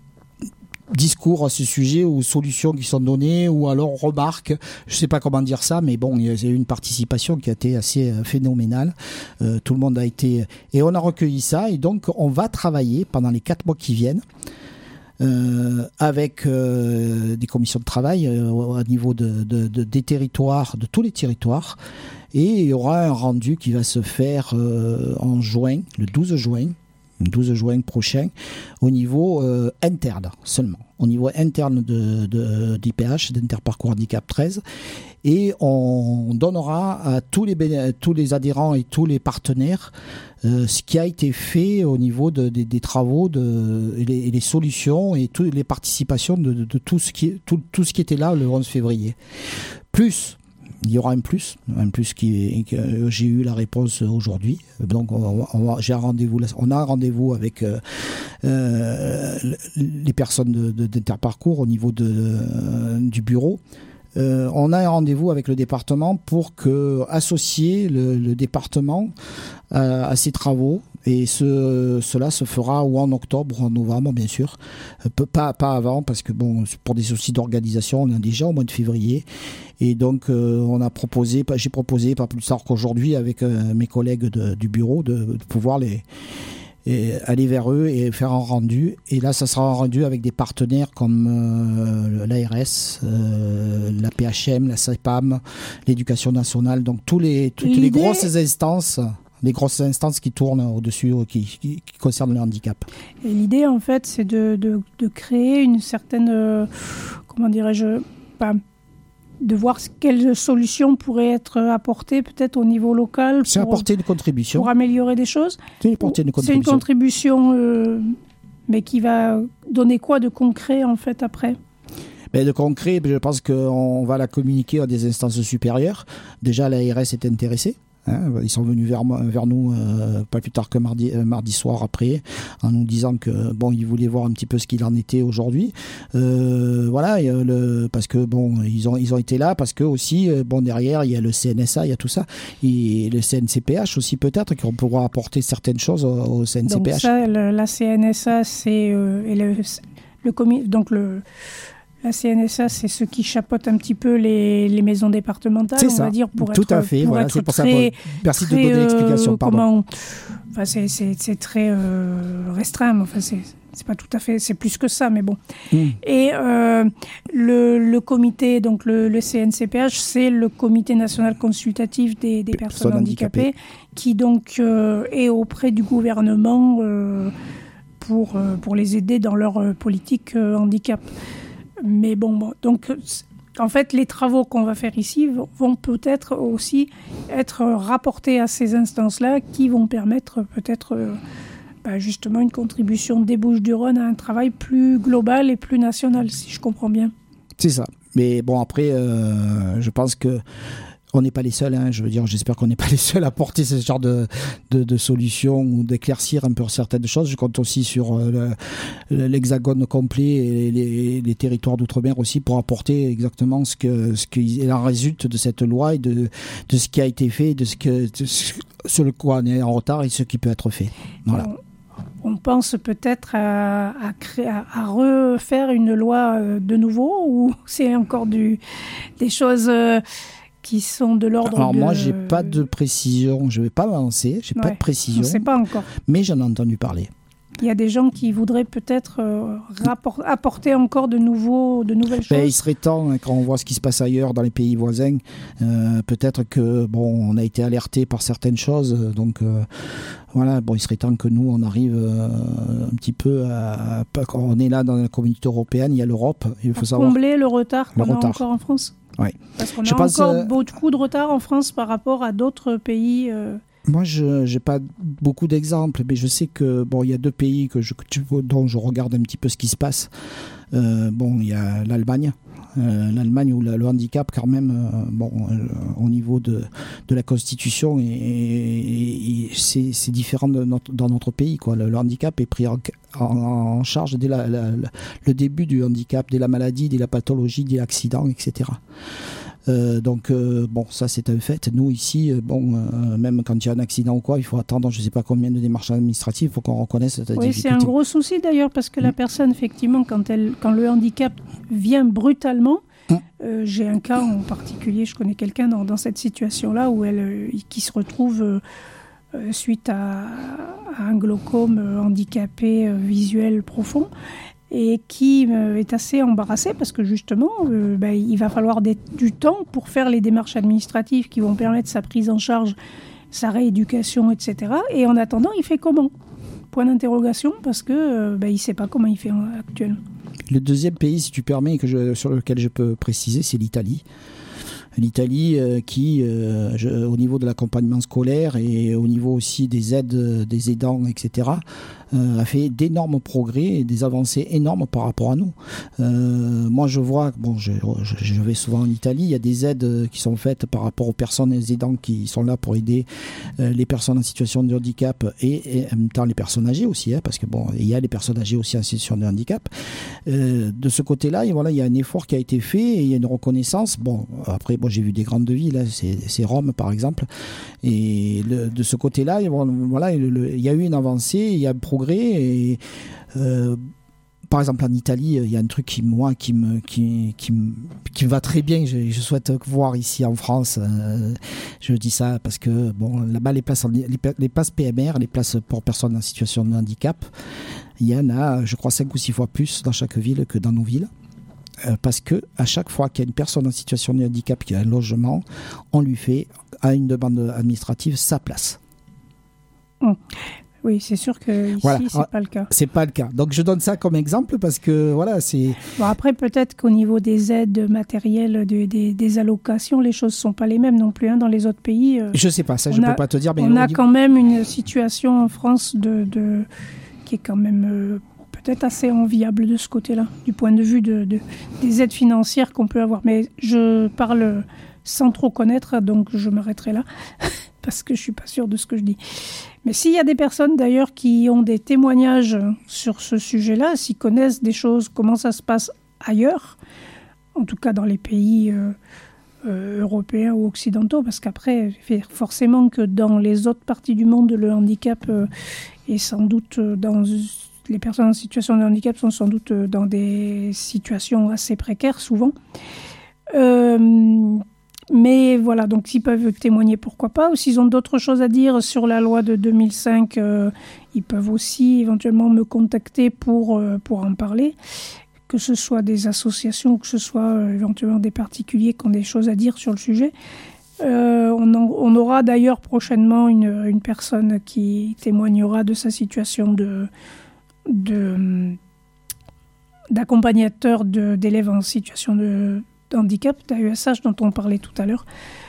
discours à ce sujet ou solutions qui sont données ou alors remarques, je sais pas comment dire ça, mais bon, il y a eu une participation qui a été assez phénoménale. Euh, tout le monde a été et on a recueilli ça et donc on va travailler pendant les quatre mois qui viennent euh, avec euh, des commissions de travail euh, au niveau de, de, de des territoires, de tous les territoires, et il y aura un rendu qui va se faire euh, en juin, le douze juin. douze juin prochain, au niveau euh, interne seulement, au niveau interne de, de, d'I P H, d'Interparcours Handicap treize, et on donnera à tous les, béné- tous les adhérents et tous les partenaires euh, ce qui a été fait au niveau de, de, des travaux de, et, les, et les solutions et toutes les participations de, de, de tout, ce qui, tout, tout ce qui était là le onze février. Plus, il y aura un plus, un plus qui, qui euh, j'ai eu la réponse aujourd'hui. Donc on, on, j'ai un rendez-vous, on a un rendez-vous avec euh, euh, les personnes de, de, d'Interparcours au niveau de, euh, du bureau. Euh, on a un rendez-vous avec le département pour que associer le, le département à, à ces travaux. Et ce, cela se fera ou en octobre ou en novembre, bien sûr. Euh, pas, pas avant, parce que bon, pour des soucis d'organisation, on est déjà au mois de février. Et donc, euh, on a proposé, j'ai proposé, pas plus tard qu'aujourd'hui, avec euh, mes collègues de, du bureau, de, de pouvoir les, et aller vers eux et faire un rendu. Et là, ça sera un rendu avec des partenaires comme euh, l'A R S, euh, la P H M, la C E P A M, l'Éducation nationale, donc tous les, toutes L'idée... les grosses instances. Les grosses instances qui tournent au-dessus, qui, qui, qui concernent le handicap. Et l'idée, en fait, c'est de, de, de créer une certaine, euh, comment dirais-je, pas, de voir quelles solutions pourraient être apportées peut-être au niveau local. C'est pour, apporter une contribution. Pour améliorer des choses. C'est apporter une contribution. C'est une contribution, euh, mais qui va donner quoi de concret, en fait, après ? Ben de concret, je pense qu'on va la communiquer à des instances supérieures. Déjà, l'A R S est intéressée. Hein, ils sont venus vers, vers nous euh, pas plus tard que mardi, euh, mardi soir après, en nous disant que bon, ils voulaient voir un petit peu ce qu'il en était aujourd'hui. Euh, voilà, et, euh, le, parce que bon, ils ont ils ont été là parce que aussi euh, bon derrière il y a le C N S A, il y a tout ça, et le C N C P H aussi peut-être qu'on pourra apporter certaines choses au, au C N C P H. Donc ça, le, la C N S A, c'est euh, et le, le comi- donc le La C N S A, c'est ceux qui chapeautent un petit peu les, les maisons départementales, c'est on ça. va dire, pour Tout être, à fait. pour Voilà, être c'est pour très, ça. Merci très, de donner l'explication. euh, Pardon. Comment, enfin, c'est, c'est, c'est très euh, restreint. Enfin, c'est, c'est pas tout à fait. C'est plus que ça, mais bon. Mm. Et euh, le, le comité, donc le, le C N C P H, c'est le Comité national consultatif des, des personnes, personnes handicapées, handicapées, qui donc euh, est auprès du gouvernement euh, pour euh, pour les aider dans leur euh, politique euh, handicap. Mais bon, bon, donc en fait, les travaux qu'on va faire ici vont, vont peut-être aussi être rapportés à ces instances-là qui vont permettre peut-être euh, bah, justement une contribution des Bouches-du-Rhône à un travail plus global et plus national, si je comprends bien. C'est ça. Mais bon, après, euh, je pense que on n'est pas les seuls, hein. Je veux dire, j'espère qu'on n'est pas les seuls à porter ce genre de, de, de solutions ou d'éclaircir un peu certaines choses. Je compte aussi sur euh, le, l'hexagone complet et les, les territoires d'outre-mer aussi pour apporter exactement ce que ce qu'il en résulte de cette loi et de, de ce qui a été fait, de ce que de ce, sur le quoi on est en retard et ce qui peut être fait. Voilà. On pense peut-être à, à, créer, à, à refaire une loi de nouveau, ou c'est encore du, des choses euh, qui sont de l'ordre Alors de... moi, j'ai pas de précision, je vais pas m'avancer, j'ai ouais, pas de précision. On sait pas encore. Mais j'en ai entendu parler. Il y a des gens qui voudraient peut-être euh, rapport, apporter encore de, nouveaux, de nouvelles choses. Ben, il serait temps, hein, quand on voit ce qui se passe ailleurs dans les pays voisins, euh, peut-être que bon, on a été alerté par certaines choses, donc euh, voilà, bon, il serait temps que nous on arrive euh, un petit peu à, à, quand on est là dans la communauté européenne, il y a l'Europe, il faut savoir combler le retard qu'on le a retard. encore en France. Oui. Parce qu'on je a pense, encore euh... beaucoup de retard en France par rapport à d'autres pays. Euh... Moi, je n'ai pas beaucoup d'exemples, mais je sais que bon, il y a deux pays que je, dont je regarde un petit peu ce qui se passe. Euh, bon, il y a l'Allemagne, euh, l'Allemagne où le, le handicap, quand même, euh, bon, euh, au niveau de, de la Constitution, et, et, et c'est, c'est différent de notre, dans notre pays, quoi. Le, le handicap est pris en, en, en charge dès la, la, la, le début du handicap, dès la maladie, dès la pathologie, dès l'accident, et cetera. Euh, donc euh, bon, ça c'est un fait. Nous ici, euh, bon, euh, même quand il y a un accident ou quoi, il faut attendre je ne sais pas combien de démarches administratives pour qu'on reconnaisse cette oui, difficulté. C'est un gros souci d'ailleurs parce que mmh. la personne, effectivement, quand, elle, quand le handicap vient brutalement, mmh. euh, j'ai un cas en particulier, je connais quelqu'un dans, dans cette situation-là où elle, euh, qui se retrouve euh, euh, suite à, à un glaucome euh, handicapé euh, visuel profond et qui euh, est assez embarrassé parce que justement, euh, bah, il va falloir des, du temps pour faire les démarches administratives qui vont permettre sa prise en charge, sa rééducation, et cetera. Et en attendant, il fait comment ? Point d'interrogation parce que euh, bah, il ne sait pas comment il fait actuellement. Le deuxième pays, si tu permets, que je, sur lequel je peux préciser, c'est l'Italie. L'Italie euh, qui, euh, je, au niveau de l'accompagnement scolaire et au niveau aussi des aides, des aidants, et cetera, euh, a fait d'énormes progrès et des avancées énormes par rapport à nous. Euh, moi, je vois, bon, je, je, je vais souvent en Italie, il y a des aides qui sont faites par rapport aux personnes aidantes qui sont là pour aider euh, les personnes en situation de handicap et, et en même temps les personnes âgées aussi, hein, parce que bon, il y a les personnes âgées aussi en situation de handicap. Euh, de ce côté-là, et voilà, il y a un effort qui a été fait et il y a une reconnaissance. Bon, après, bon, j'ai vu des grandes villes, là, c'est, c'est Rome par exemple, et le, de ce côté-là, voilà, le, le, il y a eu une avancée, il y a un progrès et euh, par exemple en Italie, il y a un truc qui moi qui me qui qui me, qui me va très bien. Je, je souhaite voir ici en France. Euh, je dis ça parce que bon, là-bas les places les, les places P M R, les places pour personnes en situation de handicap, il y en a, je crois, cinq ou six fois plus dans chaque ville que dans nos villes. Euh, parce que à chaque fois qu'il y a une personne en situation de handicap qui a un logement, on lui fait à une demande administrative sa place. Mmh. Oui, c'est sûr que ici voilà. c'est pas le cas. C'est pas le cas. Donc je donne ça comme exemple parce que voilà, c'est. Bon, après peut-être qu'au niveau des aides matérielles, de, des, des allocations, les choses sont pas les mêmes non plus hein, dans les autres pays. Euh, je sais pas, ça je a, peux pas te dire. Mais on a dit... quand même une situation en France de, de qui est quand même euh, peut-être assez enviable de ce côté-là, du point de vue de, de des aides financières qu'on peut avoir. Mais je parle sans trop connaître, donc je m'arrêterai là. Parce que je ne suis pas sûre de ce que je dis. Mais s'il y a des personnes d'ailleurs qui ont des témoignages sur ce sujet-là, s'ils connaissent des choses, comment ça se passe ailleurs, en tout cas dans les pays euh, euh, européens ou occidentaux, parce qu'après, forcément que dans les autres parties du monde, le handicap euh, est sans doute dans... Les personnes en situation de handicap sont sans doute dans des situations assez précaires, souvent. Euh... Mais voilà, donc s'ils peuvent témoigner, pourquoi pas. Ou s'ils ont d'autres choses à dire sur la loi de deux mille cinq, euh, ils peuvent aussi éventuellement me contacter pour, euh, pour en parler. Que ce soit des associations ou que ce soit euh, éventuellement des particuliers qui ont des choses à dire sur le sujet. Euh, on, en, on aura d'ailleurs prochainement une, une personne qui témoignera de sa situation de, de, d'accompagnateur de, d'élèves en situation de... handicap, d'A E S H dont on parlait tout à l'heure.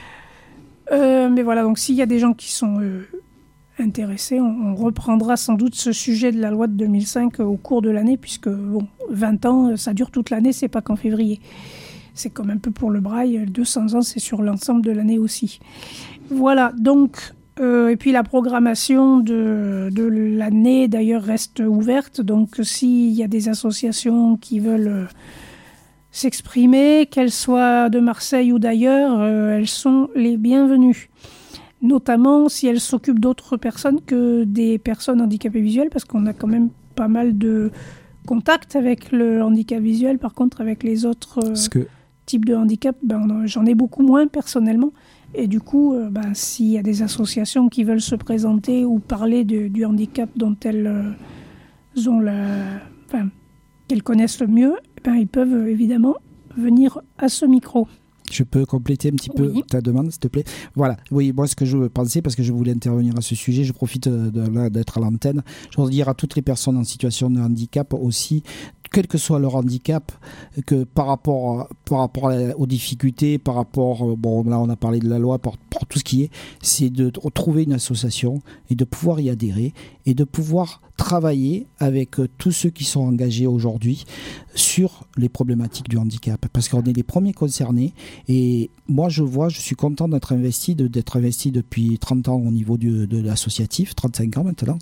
Euh, mais voilà, donc s'il y a des gens qui sont euh, intéressés, on, on reprendra sans doute ce sujet de la loi de deux mille cinq euh, au cours de l'année, puisque bon, vingt ans, ça dure toute l'année, c'est pas qu'en février. C'est comme un peu pour le braille, deux cents ans, c'est sur l'ensemble de l'année aussi. Voilà, donc, euh, et puis la programmation de, de l'année, d'ailleurs, reste ouverte, donc s'il y a des associations qui veulent... Euh, s'exprimer, qu'elles soient de Marseille ou d'ailleurs, euh, elles sont les bienvenues. Notamment si elles s'occupent d'autres personnes que des personnes handicapées visuelles, parce qu'on a quand même pas mal de contacts avec le handicap visuel. Par contre, avec les autres euh, que... types de handicap, ben, j'en ai beaucoup moins personnellement. Et du coup, euh, ben, s'il y a des associations qui veulent se présenter ou parler de, du handicap dont elles euh, ont la... Enfin, qu'elles connaissent le mieux, ben, ils peuvent évidemment venir à ce micro. Je peux compléter un petit peu oui. ta demande, s'il te plaît. Voilà, oui, moi ce que je pensais, parce que je voulais intervenir à ce sujet, je profite de, là, d'être à l'antenne, je voudrais dire à toutes les personnes en situation de handicap aussi, quel que soit leur handicap, que par rapport, par rapport aux difficultés, par rapport, bon là on a parlé de la loi, pour, pour tout ce qui est, c'est de trouver une association et de pouvoir y adhérer et de pouvoir travailler avec euh, tous ceux qui sont engagés aujourd'hui sur les problématiques du handicap, parce qu'on est les premiers concernés. Et moi, je vois, je suis content d'être investi, de, d'être investi depuis trente ans au niveau du, de l'associatif, trente-cinq ans maintenant,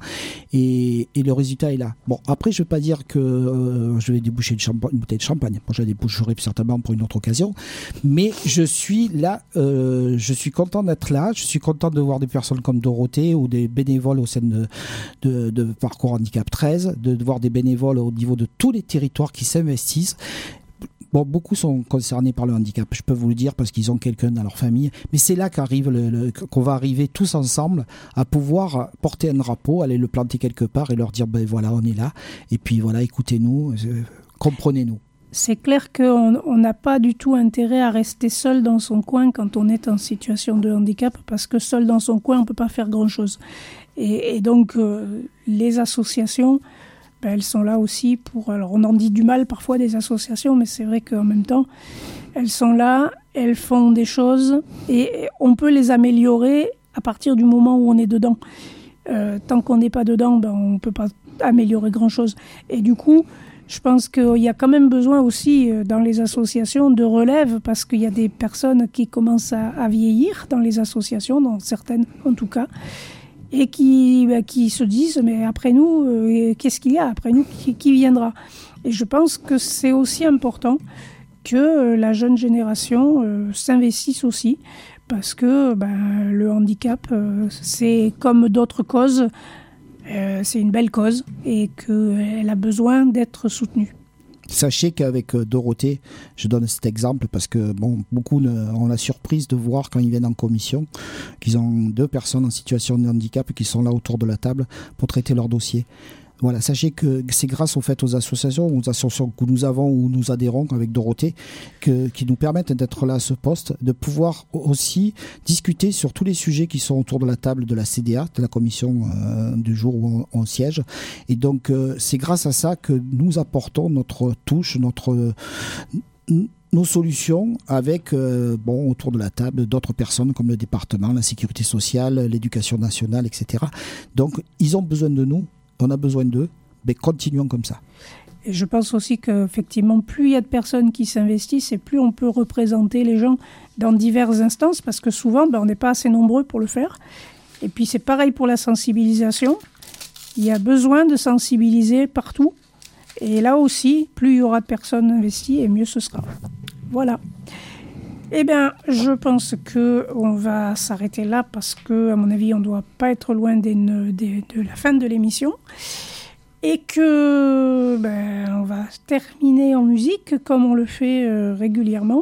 et, et le résultat est là. Bon, après, je ne veux pas dire que euh, je vais déboucher une, champa- une bouteille de champagne. Moi, je la déboucherai certainement pour une autre occasion, mais je suis là, euh, je suis content d'être là, je suis content de voir des personnes comme Dorothée ou des bénévoles au sein de, de, de Parcours Handicap treize, de voir des bénévoles au niveau de tous les territoires qui s'investissent. Bon, beaucoup sont concernés par le handicap, je peux vous le dire, parce qu'ils ont quelqu'un dans leur famille. Mais c'est là qu'arrive le, le, qu'on va arriver tous ensemble à pouvoir porter un drapeau, aller le planter quelque part et leur dire, ben voilà, on est là. Et puis voilà, écoutez-nous, euh, comprenez-nous. C'est clair qu'on n'a pas du tout intérêt à rester seul dans son coin quand on est en situation de handicap, parce que seul dans son coin, on ne peut pas faire grand-chose. Et, et donc, euh, les associations, ben, elles sont là aussi pour... Alors, on en dit du mal parfois des associations, mais c'est vrai qu'en même temps, elles sont là, elles font des choses, et on peut les améliorer à partir du moment où on est dedans. Euh, tant qu'on n'est pas dedans, ben, on ne peut pas améliorer grand-chose. Et du coup... Je pense qu'il y a quand même besoin aussi dans les associations de relève, parce qu'il y a des personnes qui commencent à, à vieillir dans les associations, dans certaines en tout cas, et qui, bah, qui se disent mais après nous, euh, qu'est-ce qu'il y a après nous, qui, qui viendra? Et je pense que c'est aussi important que euh, la jeune génération euh, s'investisse aussi, parce que bah, le handicap, euh, c'est comme d'autres causes. Euh, c'est une belle cause et qu'elle a besoin d'être soutenue. Sachez qu'avec Dorothée, je donne cet exemple parce que bon, beaucoup ont la surprise de voir quand ils viennent en commission qu'ils ont deux personnes en situation de handicap qui sont là autour de la table pour traiter leur dossier. Voilà, sachez que c'est grâce au fait aux associations, aux associations que nous avons ou nous adhérons avec Dorothée, que, qui nous permettent d'être là à ce poste, de pouvoir aussi discuter sur tous les sujets qui sont autour de la table de la C D A, de la commission euh, du jour où on, on siège. Et donc, euh, c'est grâce à ça que nous apportons notre touche, notre... nos solutions avec, euh, bon, autour de la table, d'autres personnes comme le département, la sécurité sociale, l'éducation nationale, et cetera. Donc, ils ont besoin de nous. On a besoin d'eux, mais continuons comme ça. Et je pense aussi qu'effectivement, plus il y a de personnes qui s'investissent et plus on peut représenter les gens dans diverses instances, parce que souvent, ben, on n'est pas assez nombreux pour le faire. Et puis c'est pareil pour la sensibilisation. Il y a besoin de sensibiliser partout. Et là aussi, plus il y aura de personnes investies, et mieux ce sera. Voilà. Eh bien, je pense qu'on va s'arrêter là parce que, à mon avis, on ne doit pas être loin des, des, de la fin de l'émission. Et que, ben, on va terminer en musique comme on le fait euh, régulièrement.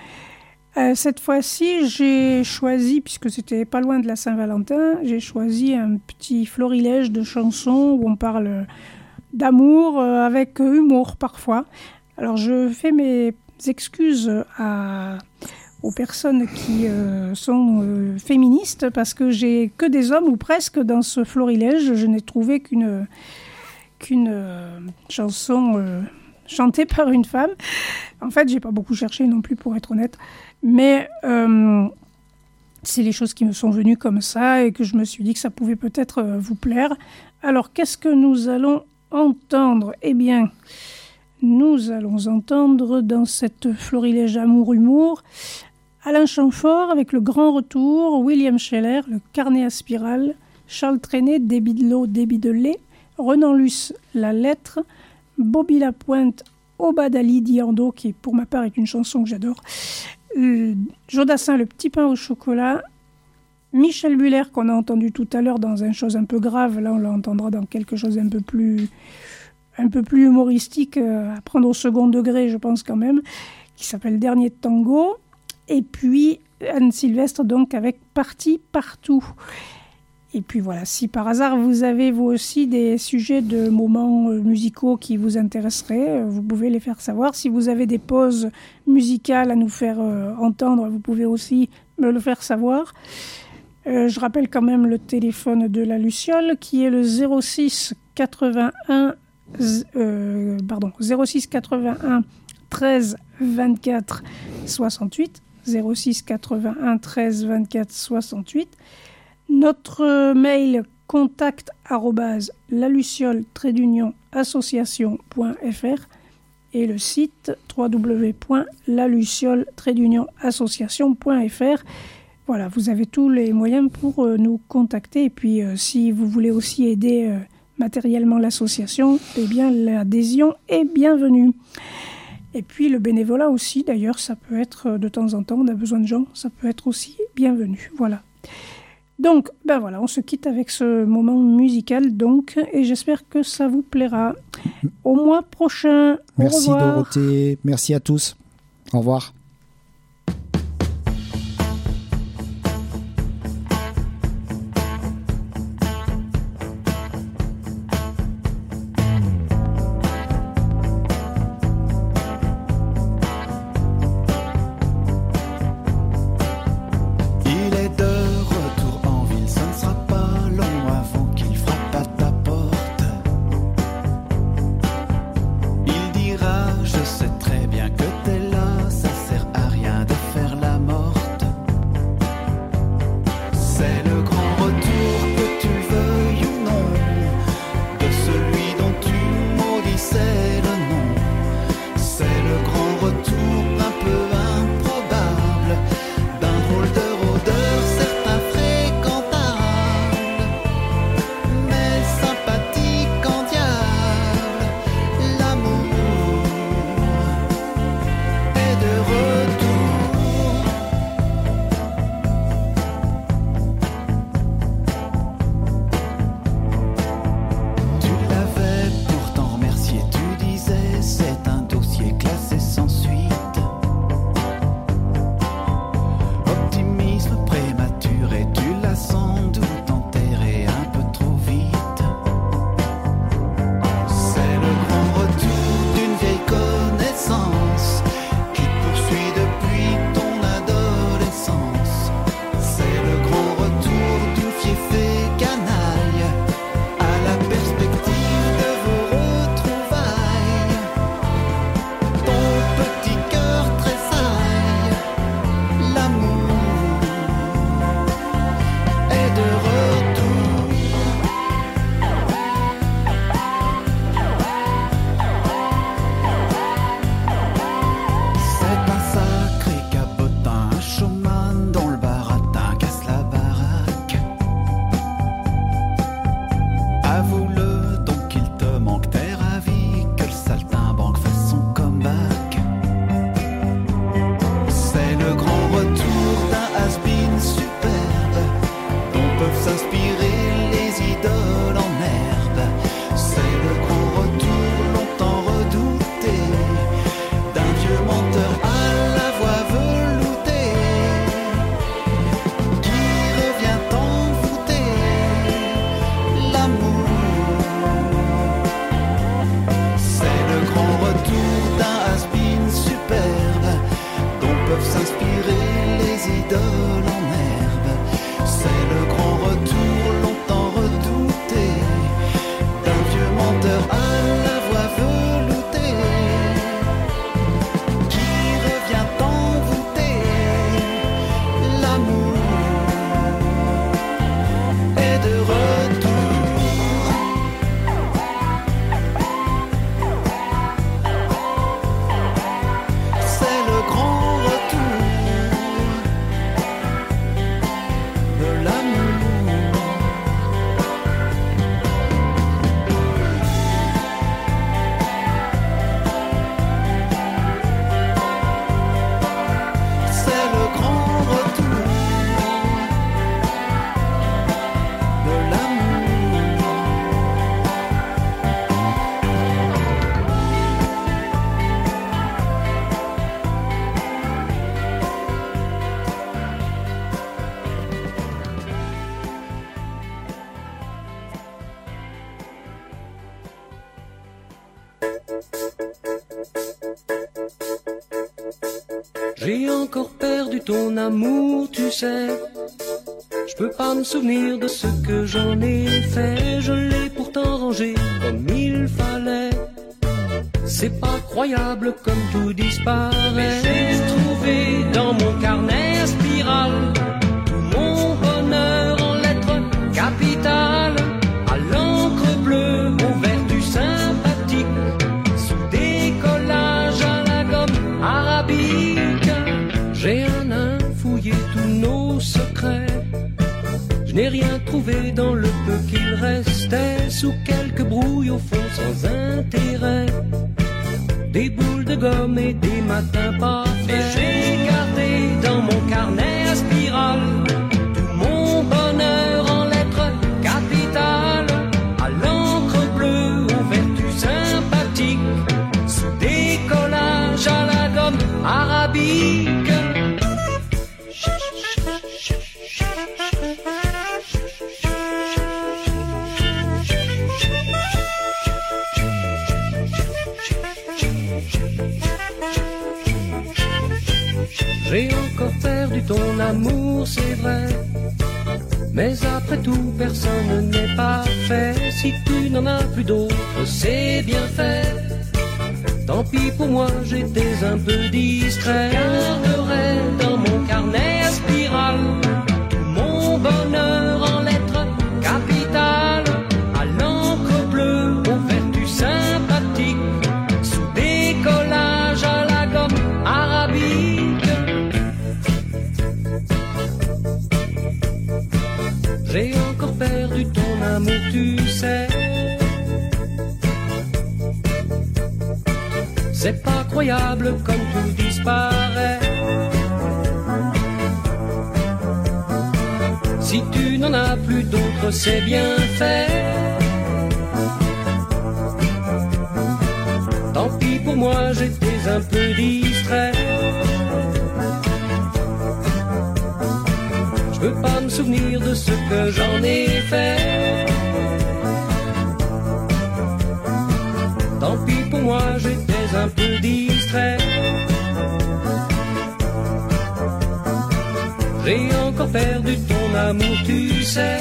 Euh, cette fois-ci, j'ai choisi, puisque c'était pas loin de la Saint-Valentin, j'ai choisi un petit florilège de chansons où on parle d'amour euh, avec humour parfois. Alors, je fais mes excuses à, aux personnes qui euh, sont euh, féministes, parce que j'ai que des hommes, ou presque, dans ce florilège. Je n'ai trouvé qu'une, qu'une euh, chanson euh, chantée par une femme. En fait, j'ai pas beaucoup cherché non plus, pour être honnête. Mais euh, c'est les choses qui me sont venues comme ça, et que je me suis dit que ça pouvait peut-être euh, vous plaire. Alors, qu'est-ce que nous allons entendre? Eh bien... Nous allons entendre dans cette florilège amour-humour Alain Chamfort avec le grand retour, William Scheller, le carnet à spirale, Charles Trenet, débit de l'eau, débit de lait, Renan Luce, la lettre, Bobby Lapointe, Obadali Diando, qui pour ma part est une chanson que j'adore, euh, Jodassin, le petit pain au chocolat, Michel Buller, qu'on a entendu tout à l'heure dans une chose un peu grave, là on l'entendra dans quelque chose un peu plus... un peu plus humoristique, euh, à prendre au second degré, je pense quand même, qui s'appelle Dernier Tango. Et puis Anne Sylvestre, donc, avec Parti Partout. Et puis voilà, si par hasard vous avez vous aussi des sujets de moments euh, musicaux qui vous intéresseraient, euh, vous pouvez les faire savoir. Si vous avez des pauses musicales à nous faire euh, entendre, vous pouvez aussi me le faire savoir. Euh, je rappelle quand même le téléphone de la Luciole, qui est le zéro six quatre-vingt-un Euh, pardon, zéro six quatre-vingt-un treize vingt-quatre soixante-huit, zéro six quatre-vingt-un treize vingt-quatre soixante-huit. Notre mail contact arobase la luciole trait d'union association point f r et le site w w w point la luciole trait d'union association point f r. Voilà, vous avez tous les moyens pour euh, nous contacter. Et puis, euh, si vous voulez aussi aider euh, matériellement l'association, eh bien, l'adhésion est bienvenue. Et puis, le bénévolat aussi, d'ailleurs, ça peut être, de temps en temps, on a besoin de gens, ça peut être aussi bienvenu. Voilà. Donc, ben voilà, on se quitte avec ce moment musical, donc, et j'espère que ça vous plaira. Au mois prochain. Merci au revoir. Dorothée, merci à tous. Au revoir. J'ai encore perdu ton amour, tu sais. Je peux pas me souvenir de ce que j'en ai fait. Je l'ai pourtant rangé comme il fallait. C'est pas croyable comme tout disparaît. Mais j'ai trouvé dans mon carnet spirale tout mon bonheur en lettres capitales. rien trouvé dans le peu qu'il restait, sous quelques brouilles au fond sans intérêt. Des boules de gomme et des matins pas faits. Et j'ai gardé dans mon carnet à spirale tout mon bonheur en lettres capitales, à l'encre bleue aux vertus sympathiques, sous des collages à la gomme arabique. J'ai encore perdu ton amour, c'est vrai, mais après tout personne n'est parfait. Si tu n'en as plus d'autres, c'est bien fait. Tant pis pour moi, j'étais un peu distrait. Garderai dans mon carnet à spirale tout mon bonheur en lettres capitales, à l'encre bleue aux vertus sympathiques, sous des collages à la gomme arabique. J'ai encore perdu ton amour, tu sais. C'est pas croyable comme tout disparaît. Si tu n'en as plus d'autres, c'est bien fait. Tant pis pour moi, j'étais un peu distrait. Je peux pas me souvenir de ce que j'en ai fait. Tant pis pour moi, j'étais un peu distrait. J'ai encore perdu ton amour, tu sais.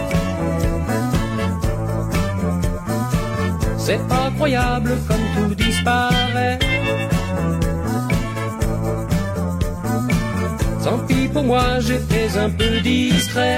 C'est pas croyable comme tout disparaît. Tant pis pour moi, j'étais un peu distrait.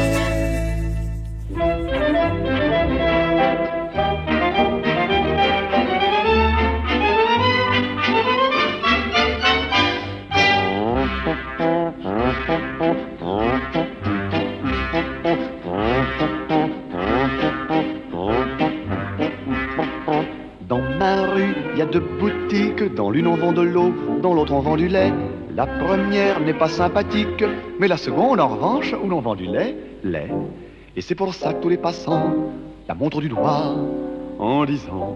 Dans ma rue, il y a deux boutiques. Dans l'une on vend de l'eau, dans l'autre on vend du lait. La première n'est pas sympathique, mais la seconde, en revanche, où l'on vend du lait, lait. Et c'est pour ça que tous les passants la montrent du doigt en disant: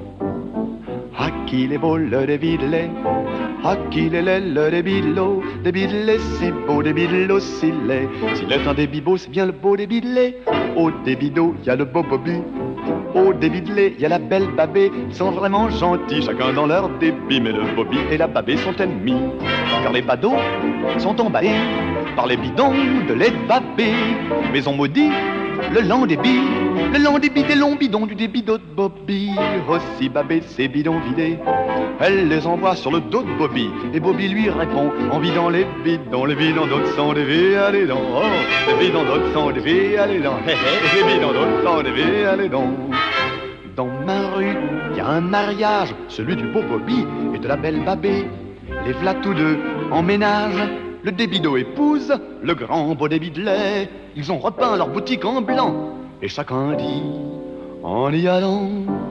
à qui les beau le débit de lait, à qui les lait le débit de l'eau, débit de lait si beau, débit de l'eau si laid. S'il est un débit beau, c'est bien le beau débit de lait. Au débit d'eau, il y a le beau Bobby. Au débit de lait, il y a la belle Babée. Ils sont vraiment gentils, chacun dans leur débit. Mais le Bobby et la Babée sont ennemis, car les badauds sont emballés par les bidons de lait de Babée. Mais on maudit le lent débit, le lent débit des longs bidons du débit d'eau de Bobby. Aussi Babée ses bidons vidés, elle les envoie sur le dos de Bobby. Et Bobby lui répond en vidant les bidons. Les bidons d'autres sont des vies, allez donc. Oh, les bidons d'autres sont des vies, allez donc. Les bidons d'autres sont des vies, allez donc. Dans ma rue, il y a un mariage, celui du beau Bobby et de la belle Babée. Les v'là tous deux en ménage, le débit d'eau épouse le grand beau débit de lait. Ils ont repeint leur boutique en blanc, et chacun dit en y allant: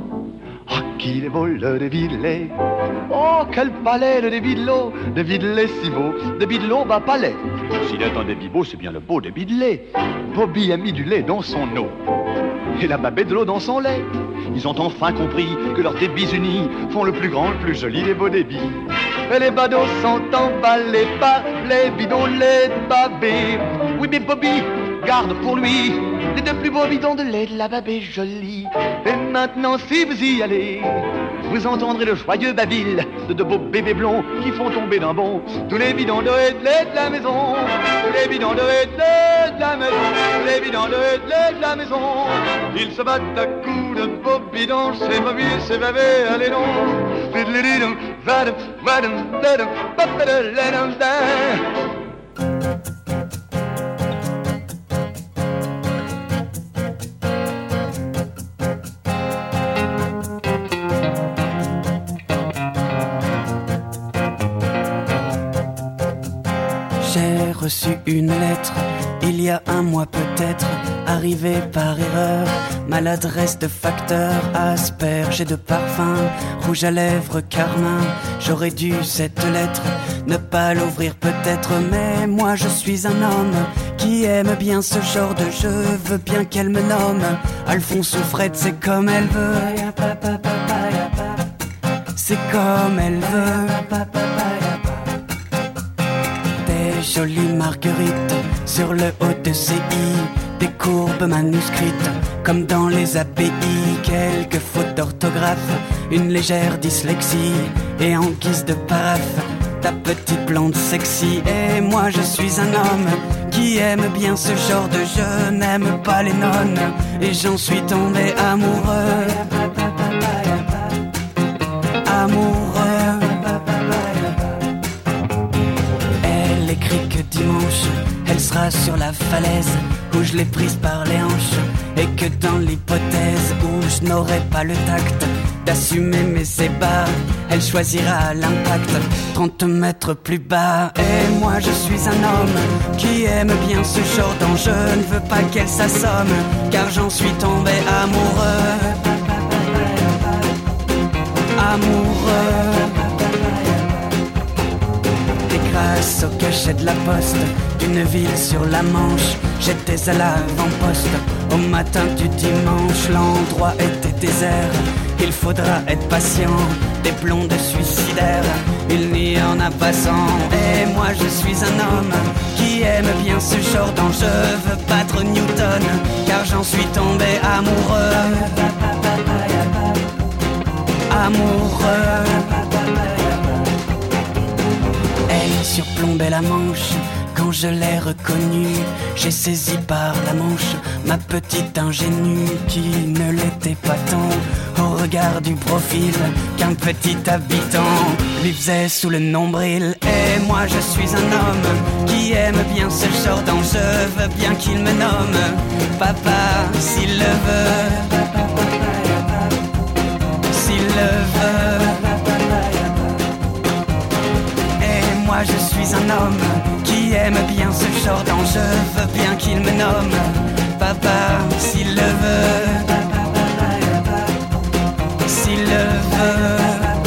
à qui les beau le débit de lait. Oh, quel palais le débit de l'eau, débit de lait si beau, débit de l'eau, bah palais. S'il est un débit beau, c'est bien le beau débit de lait. Bobby a mis du lait dans son eau, et la Babée de l'eau dans son lait. Ils ont enfin compris que leurs débits unis font le plus grand, le plus joli des beaux débits. Et les badauds sont emballés par les bidons de lait de Babée. Oui, mais Bobby garde pour lui les deux plus beaux bidons de lait de la Babée jolie. Et maintenant, si vous y allez, vous entendrez le joyeux babil de de beaux bébés blonds qui font tomber d'un bond tous les bidons de lait de lait de la maison. Tous les bidons de lait de lait de la maison. Tous les bidons de lait de lait de la maison. Ils se battent à coups de beaux bidons, c'est Bobby, c'est Babée, allez donc. J'ai reçu une lettre il y a un mois peut-être arrivé par erreur, maladresse de facteur, asperge et de parfum, rouge à lèvres, carmin. J'aurais dû cette lettre ne pas l'ouvrir peut-être, mais moi je suis un homme qui aime bien ce genre de jeu, veux bien qu'elle me nomme Alphonse ou Fred, c'est comme elle veut. C'est comme elle veut. Des jolies marguerites sur le haut de ses i, des courbes manuscrites comme dans les A P I, quelques fautes d'orthographe, une légère dyslexie, et en guise de paraphe, ta petite blonde sexy. Et moi je suis un homme qui aime bien ce genre de jeu, n'aime pas les nonnes, et j'en suis tombé amoureux. Amoureux. Elle écrit que dimanche, elle sera sur la falaise où je l'ai prise par les hanches, et que dans l'hypothèse où je n'aurai pas le tact d'assumer mes ébats, elle choisira l'impact trente mètres plus bas. Et moi je suis un homme qui aime bien ce genre d'enjeu, ne veux pas qu'elle s'assomme, car j'en suis tombé amoureux. Amoureux. Et grâce au cachet de la poste d'une ville sur la Manche, j'étais à l'avant-poste au matin du dimanche. L'endroit était désert, il faudra être patient, des blondes suicidaires, il n'y en a pas cent. Et moi je suis un homme qui aime bien ce genre d'enjeu, veux battre Newton, car j'en suis tombé amoureux. Amoureux. Elle surplombait la Manche quand je l'ai reconnue. J'ai saisi par la manche ma petite ingénue qui ne l'était pas tant au regard du profil qu'un petit habitant lui faisait sous le nombril. Et moi je suis un homme qui aime bien ce genre d'enjeu, veux bien qu'il me nomme papa s'il le veut. S'il le veut. Et moi je suis un homme qui aime bien ce genre d'enjeu, veux bien qu'il me nomme papa s'il le veut. S'il le veut.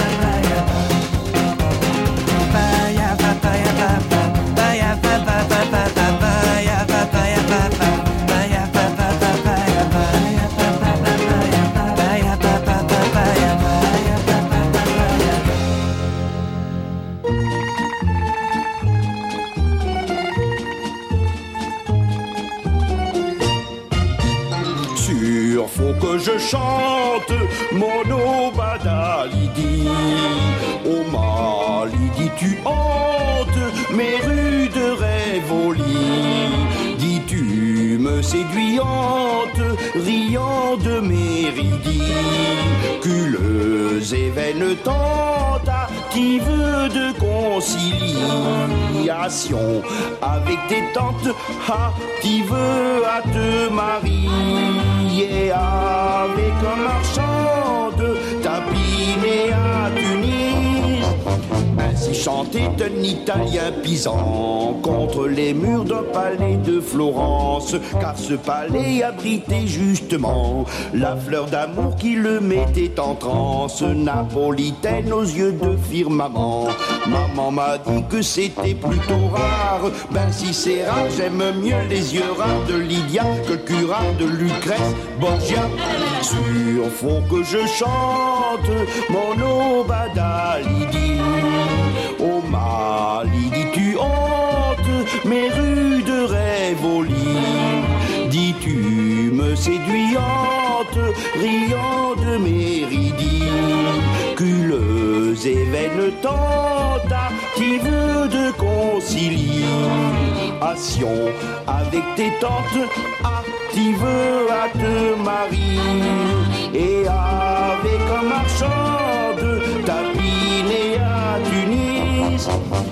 Faut que je chante mon Obada Lydie. Oh ma Lydie, tu hantes mes rues de Rivoli. Dis tu me séduisante, riant de mes ridicules et vaines tentatives de conciliation avec tes tantes hâtives à te marier. Et avec un marchand de tapis né à Tunis, ainsi chantait un Italien pisant contre les murs d'un palais de Florence, car ce palais abritait justement la fleur d'amour qui le mettait en transe, napolitaine aux yeux de firmament. Maman m'a dit que c'était plutôt rare, ben si c'est rare, j'aime mieux les yeux rares de Lydia que le curat de Lucrèce Borgia. Sur fond que je chante mon Obada Lydie. Oh ma Lydie, tu hantes mes rues de Rivoli. Dis tu me séduisante, riant de mes ridicules et vaines tentatives de conciliation avec tes tantes hâtives à te marier. Et avec un marchand de tapis né à Tunis, v'là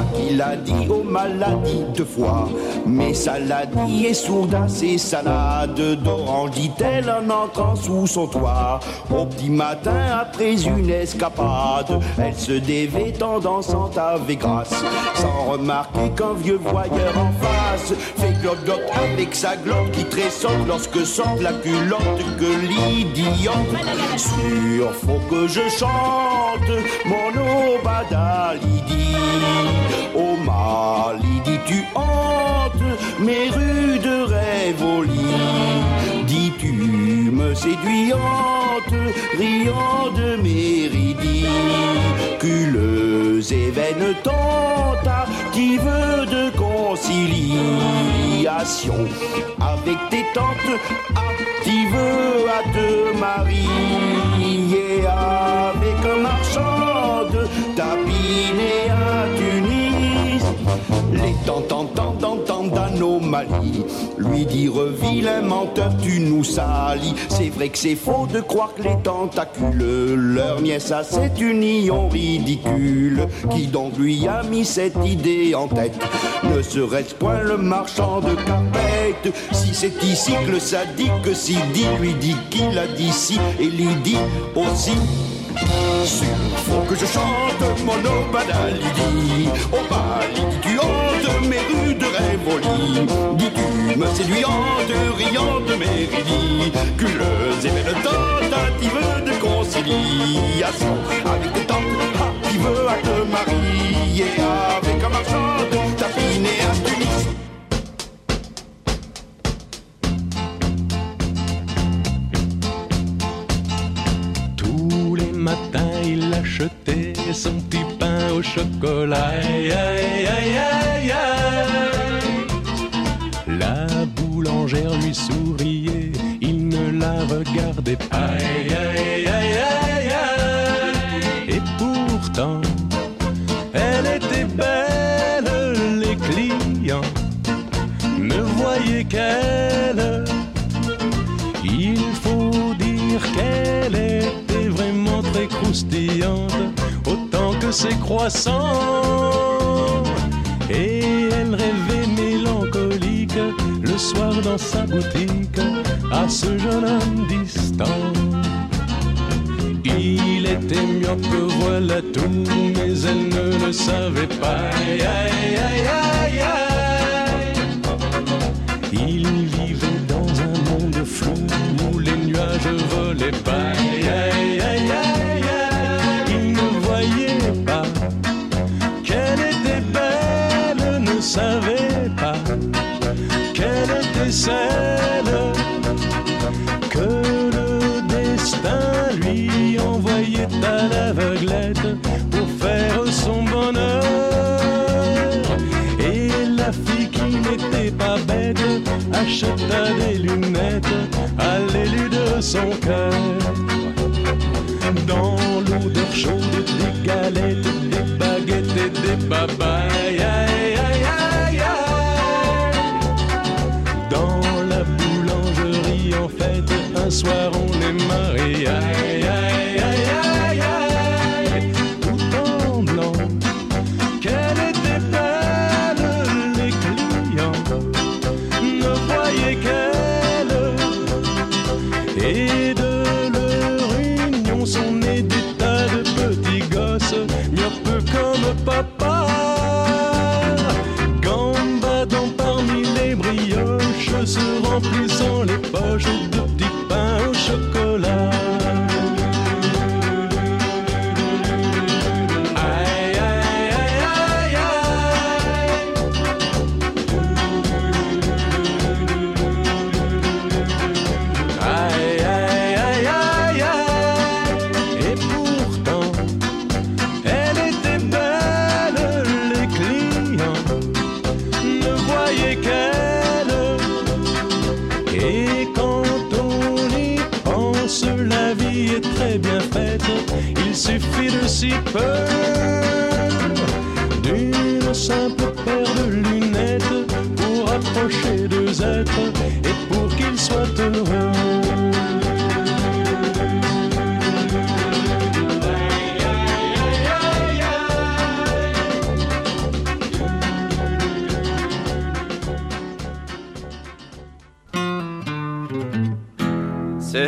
qu'il a dit aux maladies deux fois. Mais Saladie est sourde à ses salades d'orange, dit-elle en entrant sous son toit. Au petit matin, après une escapade, elle se dévait en dansant avec grâce, sans remarquer qu'un vieux voyeur en face fait glotte-glotte avec sa glotte qui tressaute lorsque sort la culotte que l'idiote. Sûr, faut que je chante mon Obada Lydie. Oh ma Lydie, tu hantes mes rues de Rivoli. Dis-tu me séduisante, riant de mes ridicules et vaines tentatives de conciliation avec tes tantes actives à te marier avec un marchand de tapines et à Tunis. Les tantes entendent, entendent d'anomalie, lui dire vilain menteur, tu nous salis. C'est vrai que c'est faux de croire que les tentacules, leur nièce a cette union ridicule. Qui donc lui a mis cette idée en tête? Ne serait-ce point le marchand de carpettes? Si c'est ici que le sadique Sidi lui dit qu'il a dit si, et Lydie aussi. Sûr, faut que je chante mon Obada Lydie. Oh bah Lydie, tu hantes mes rues de Rivoli. Dis-tu me séduisante, riant de mes ridicules et belles tentatives de conciliation avec tes tantes qui veut à te marier avec un marchand de tapines et à Tunis. Matin, il achetait son petit pain au chocolat. Aïe, aïe, aïe, aïe, aïe. La boulangère lui souriait, il ne la regardait pas. Aïe, aïe, aïe, aïe, aïe. Et pourtant, elle était belle, les clients ne voyaient qu'elle. Il faut dire qu'elle était vraiment très croustillante, autant que ses croissants. Et elle rêvait mélancolique le soir dans sa boutique à ce jeune homme distant. Il était myope, voilà tout, mais elle ne le savait pas. Aïe, aïe, aïe, aïe, aïe. Il vivait dans un monde flou où les nuages volaient pas. Aïe, aïe, aïe, aïe, aïe. Il ne voyait pas qu'elle était belle, ne savait pas qu'elle était celle que le destin lui envoyait à l'aveuglette pour faire son bonheur. Et la fille qui n'était pas bête acheta des lunettes à l'élu de son cœur. Dans l'odeur chaude des galettes, des baguettes et des babayes. Aïe, aïe, aïe, aïe. Dans la boulangerie en fête, un soir on est mariés. Aïe, aïe, aïe, aïe, aïe. Tout en blanc, qu'elle était belle, les clients ne voyaient qu'elle. Et de leur union sont nés des tas de petits gosses, myopes comme papa, gambadant parmi les brioches, se remplissant les poches de petits pains au chocolat. Aïe, aïe, aïe, aïe, aïe, aïe, aïe, aïe, aïe. Et pourtant, elle était belle, les clients ne voyaient qu'elle. Et quand on y pense, la vie est très bien faite. Il suffit de si peu, d'une simple paire de lunettes pour approcher deux êtres et pour qu'ils soient heureux.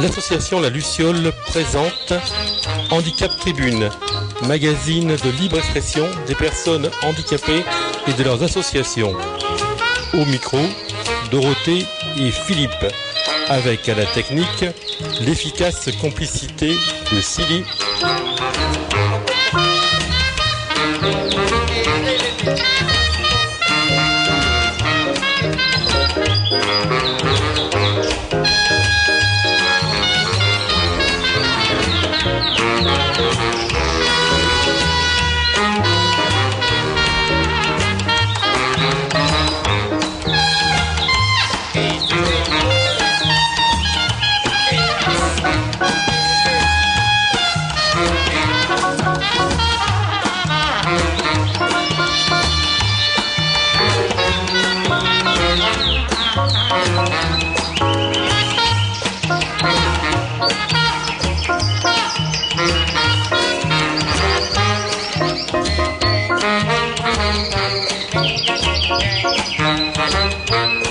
L'association La Luciole présente Handicap Tribune, magazine de libre expression des personnes handicapées et de leurs associations. Au micro, Dorothée et Philippe, avec à la technique l'efficace complicité de Silly. Thank you.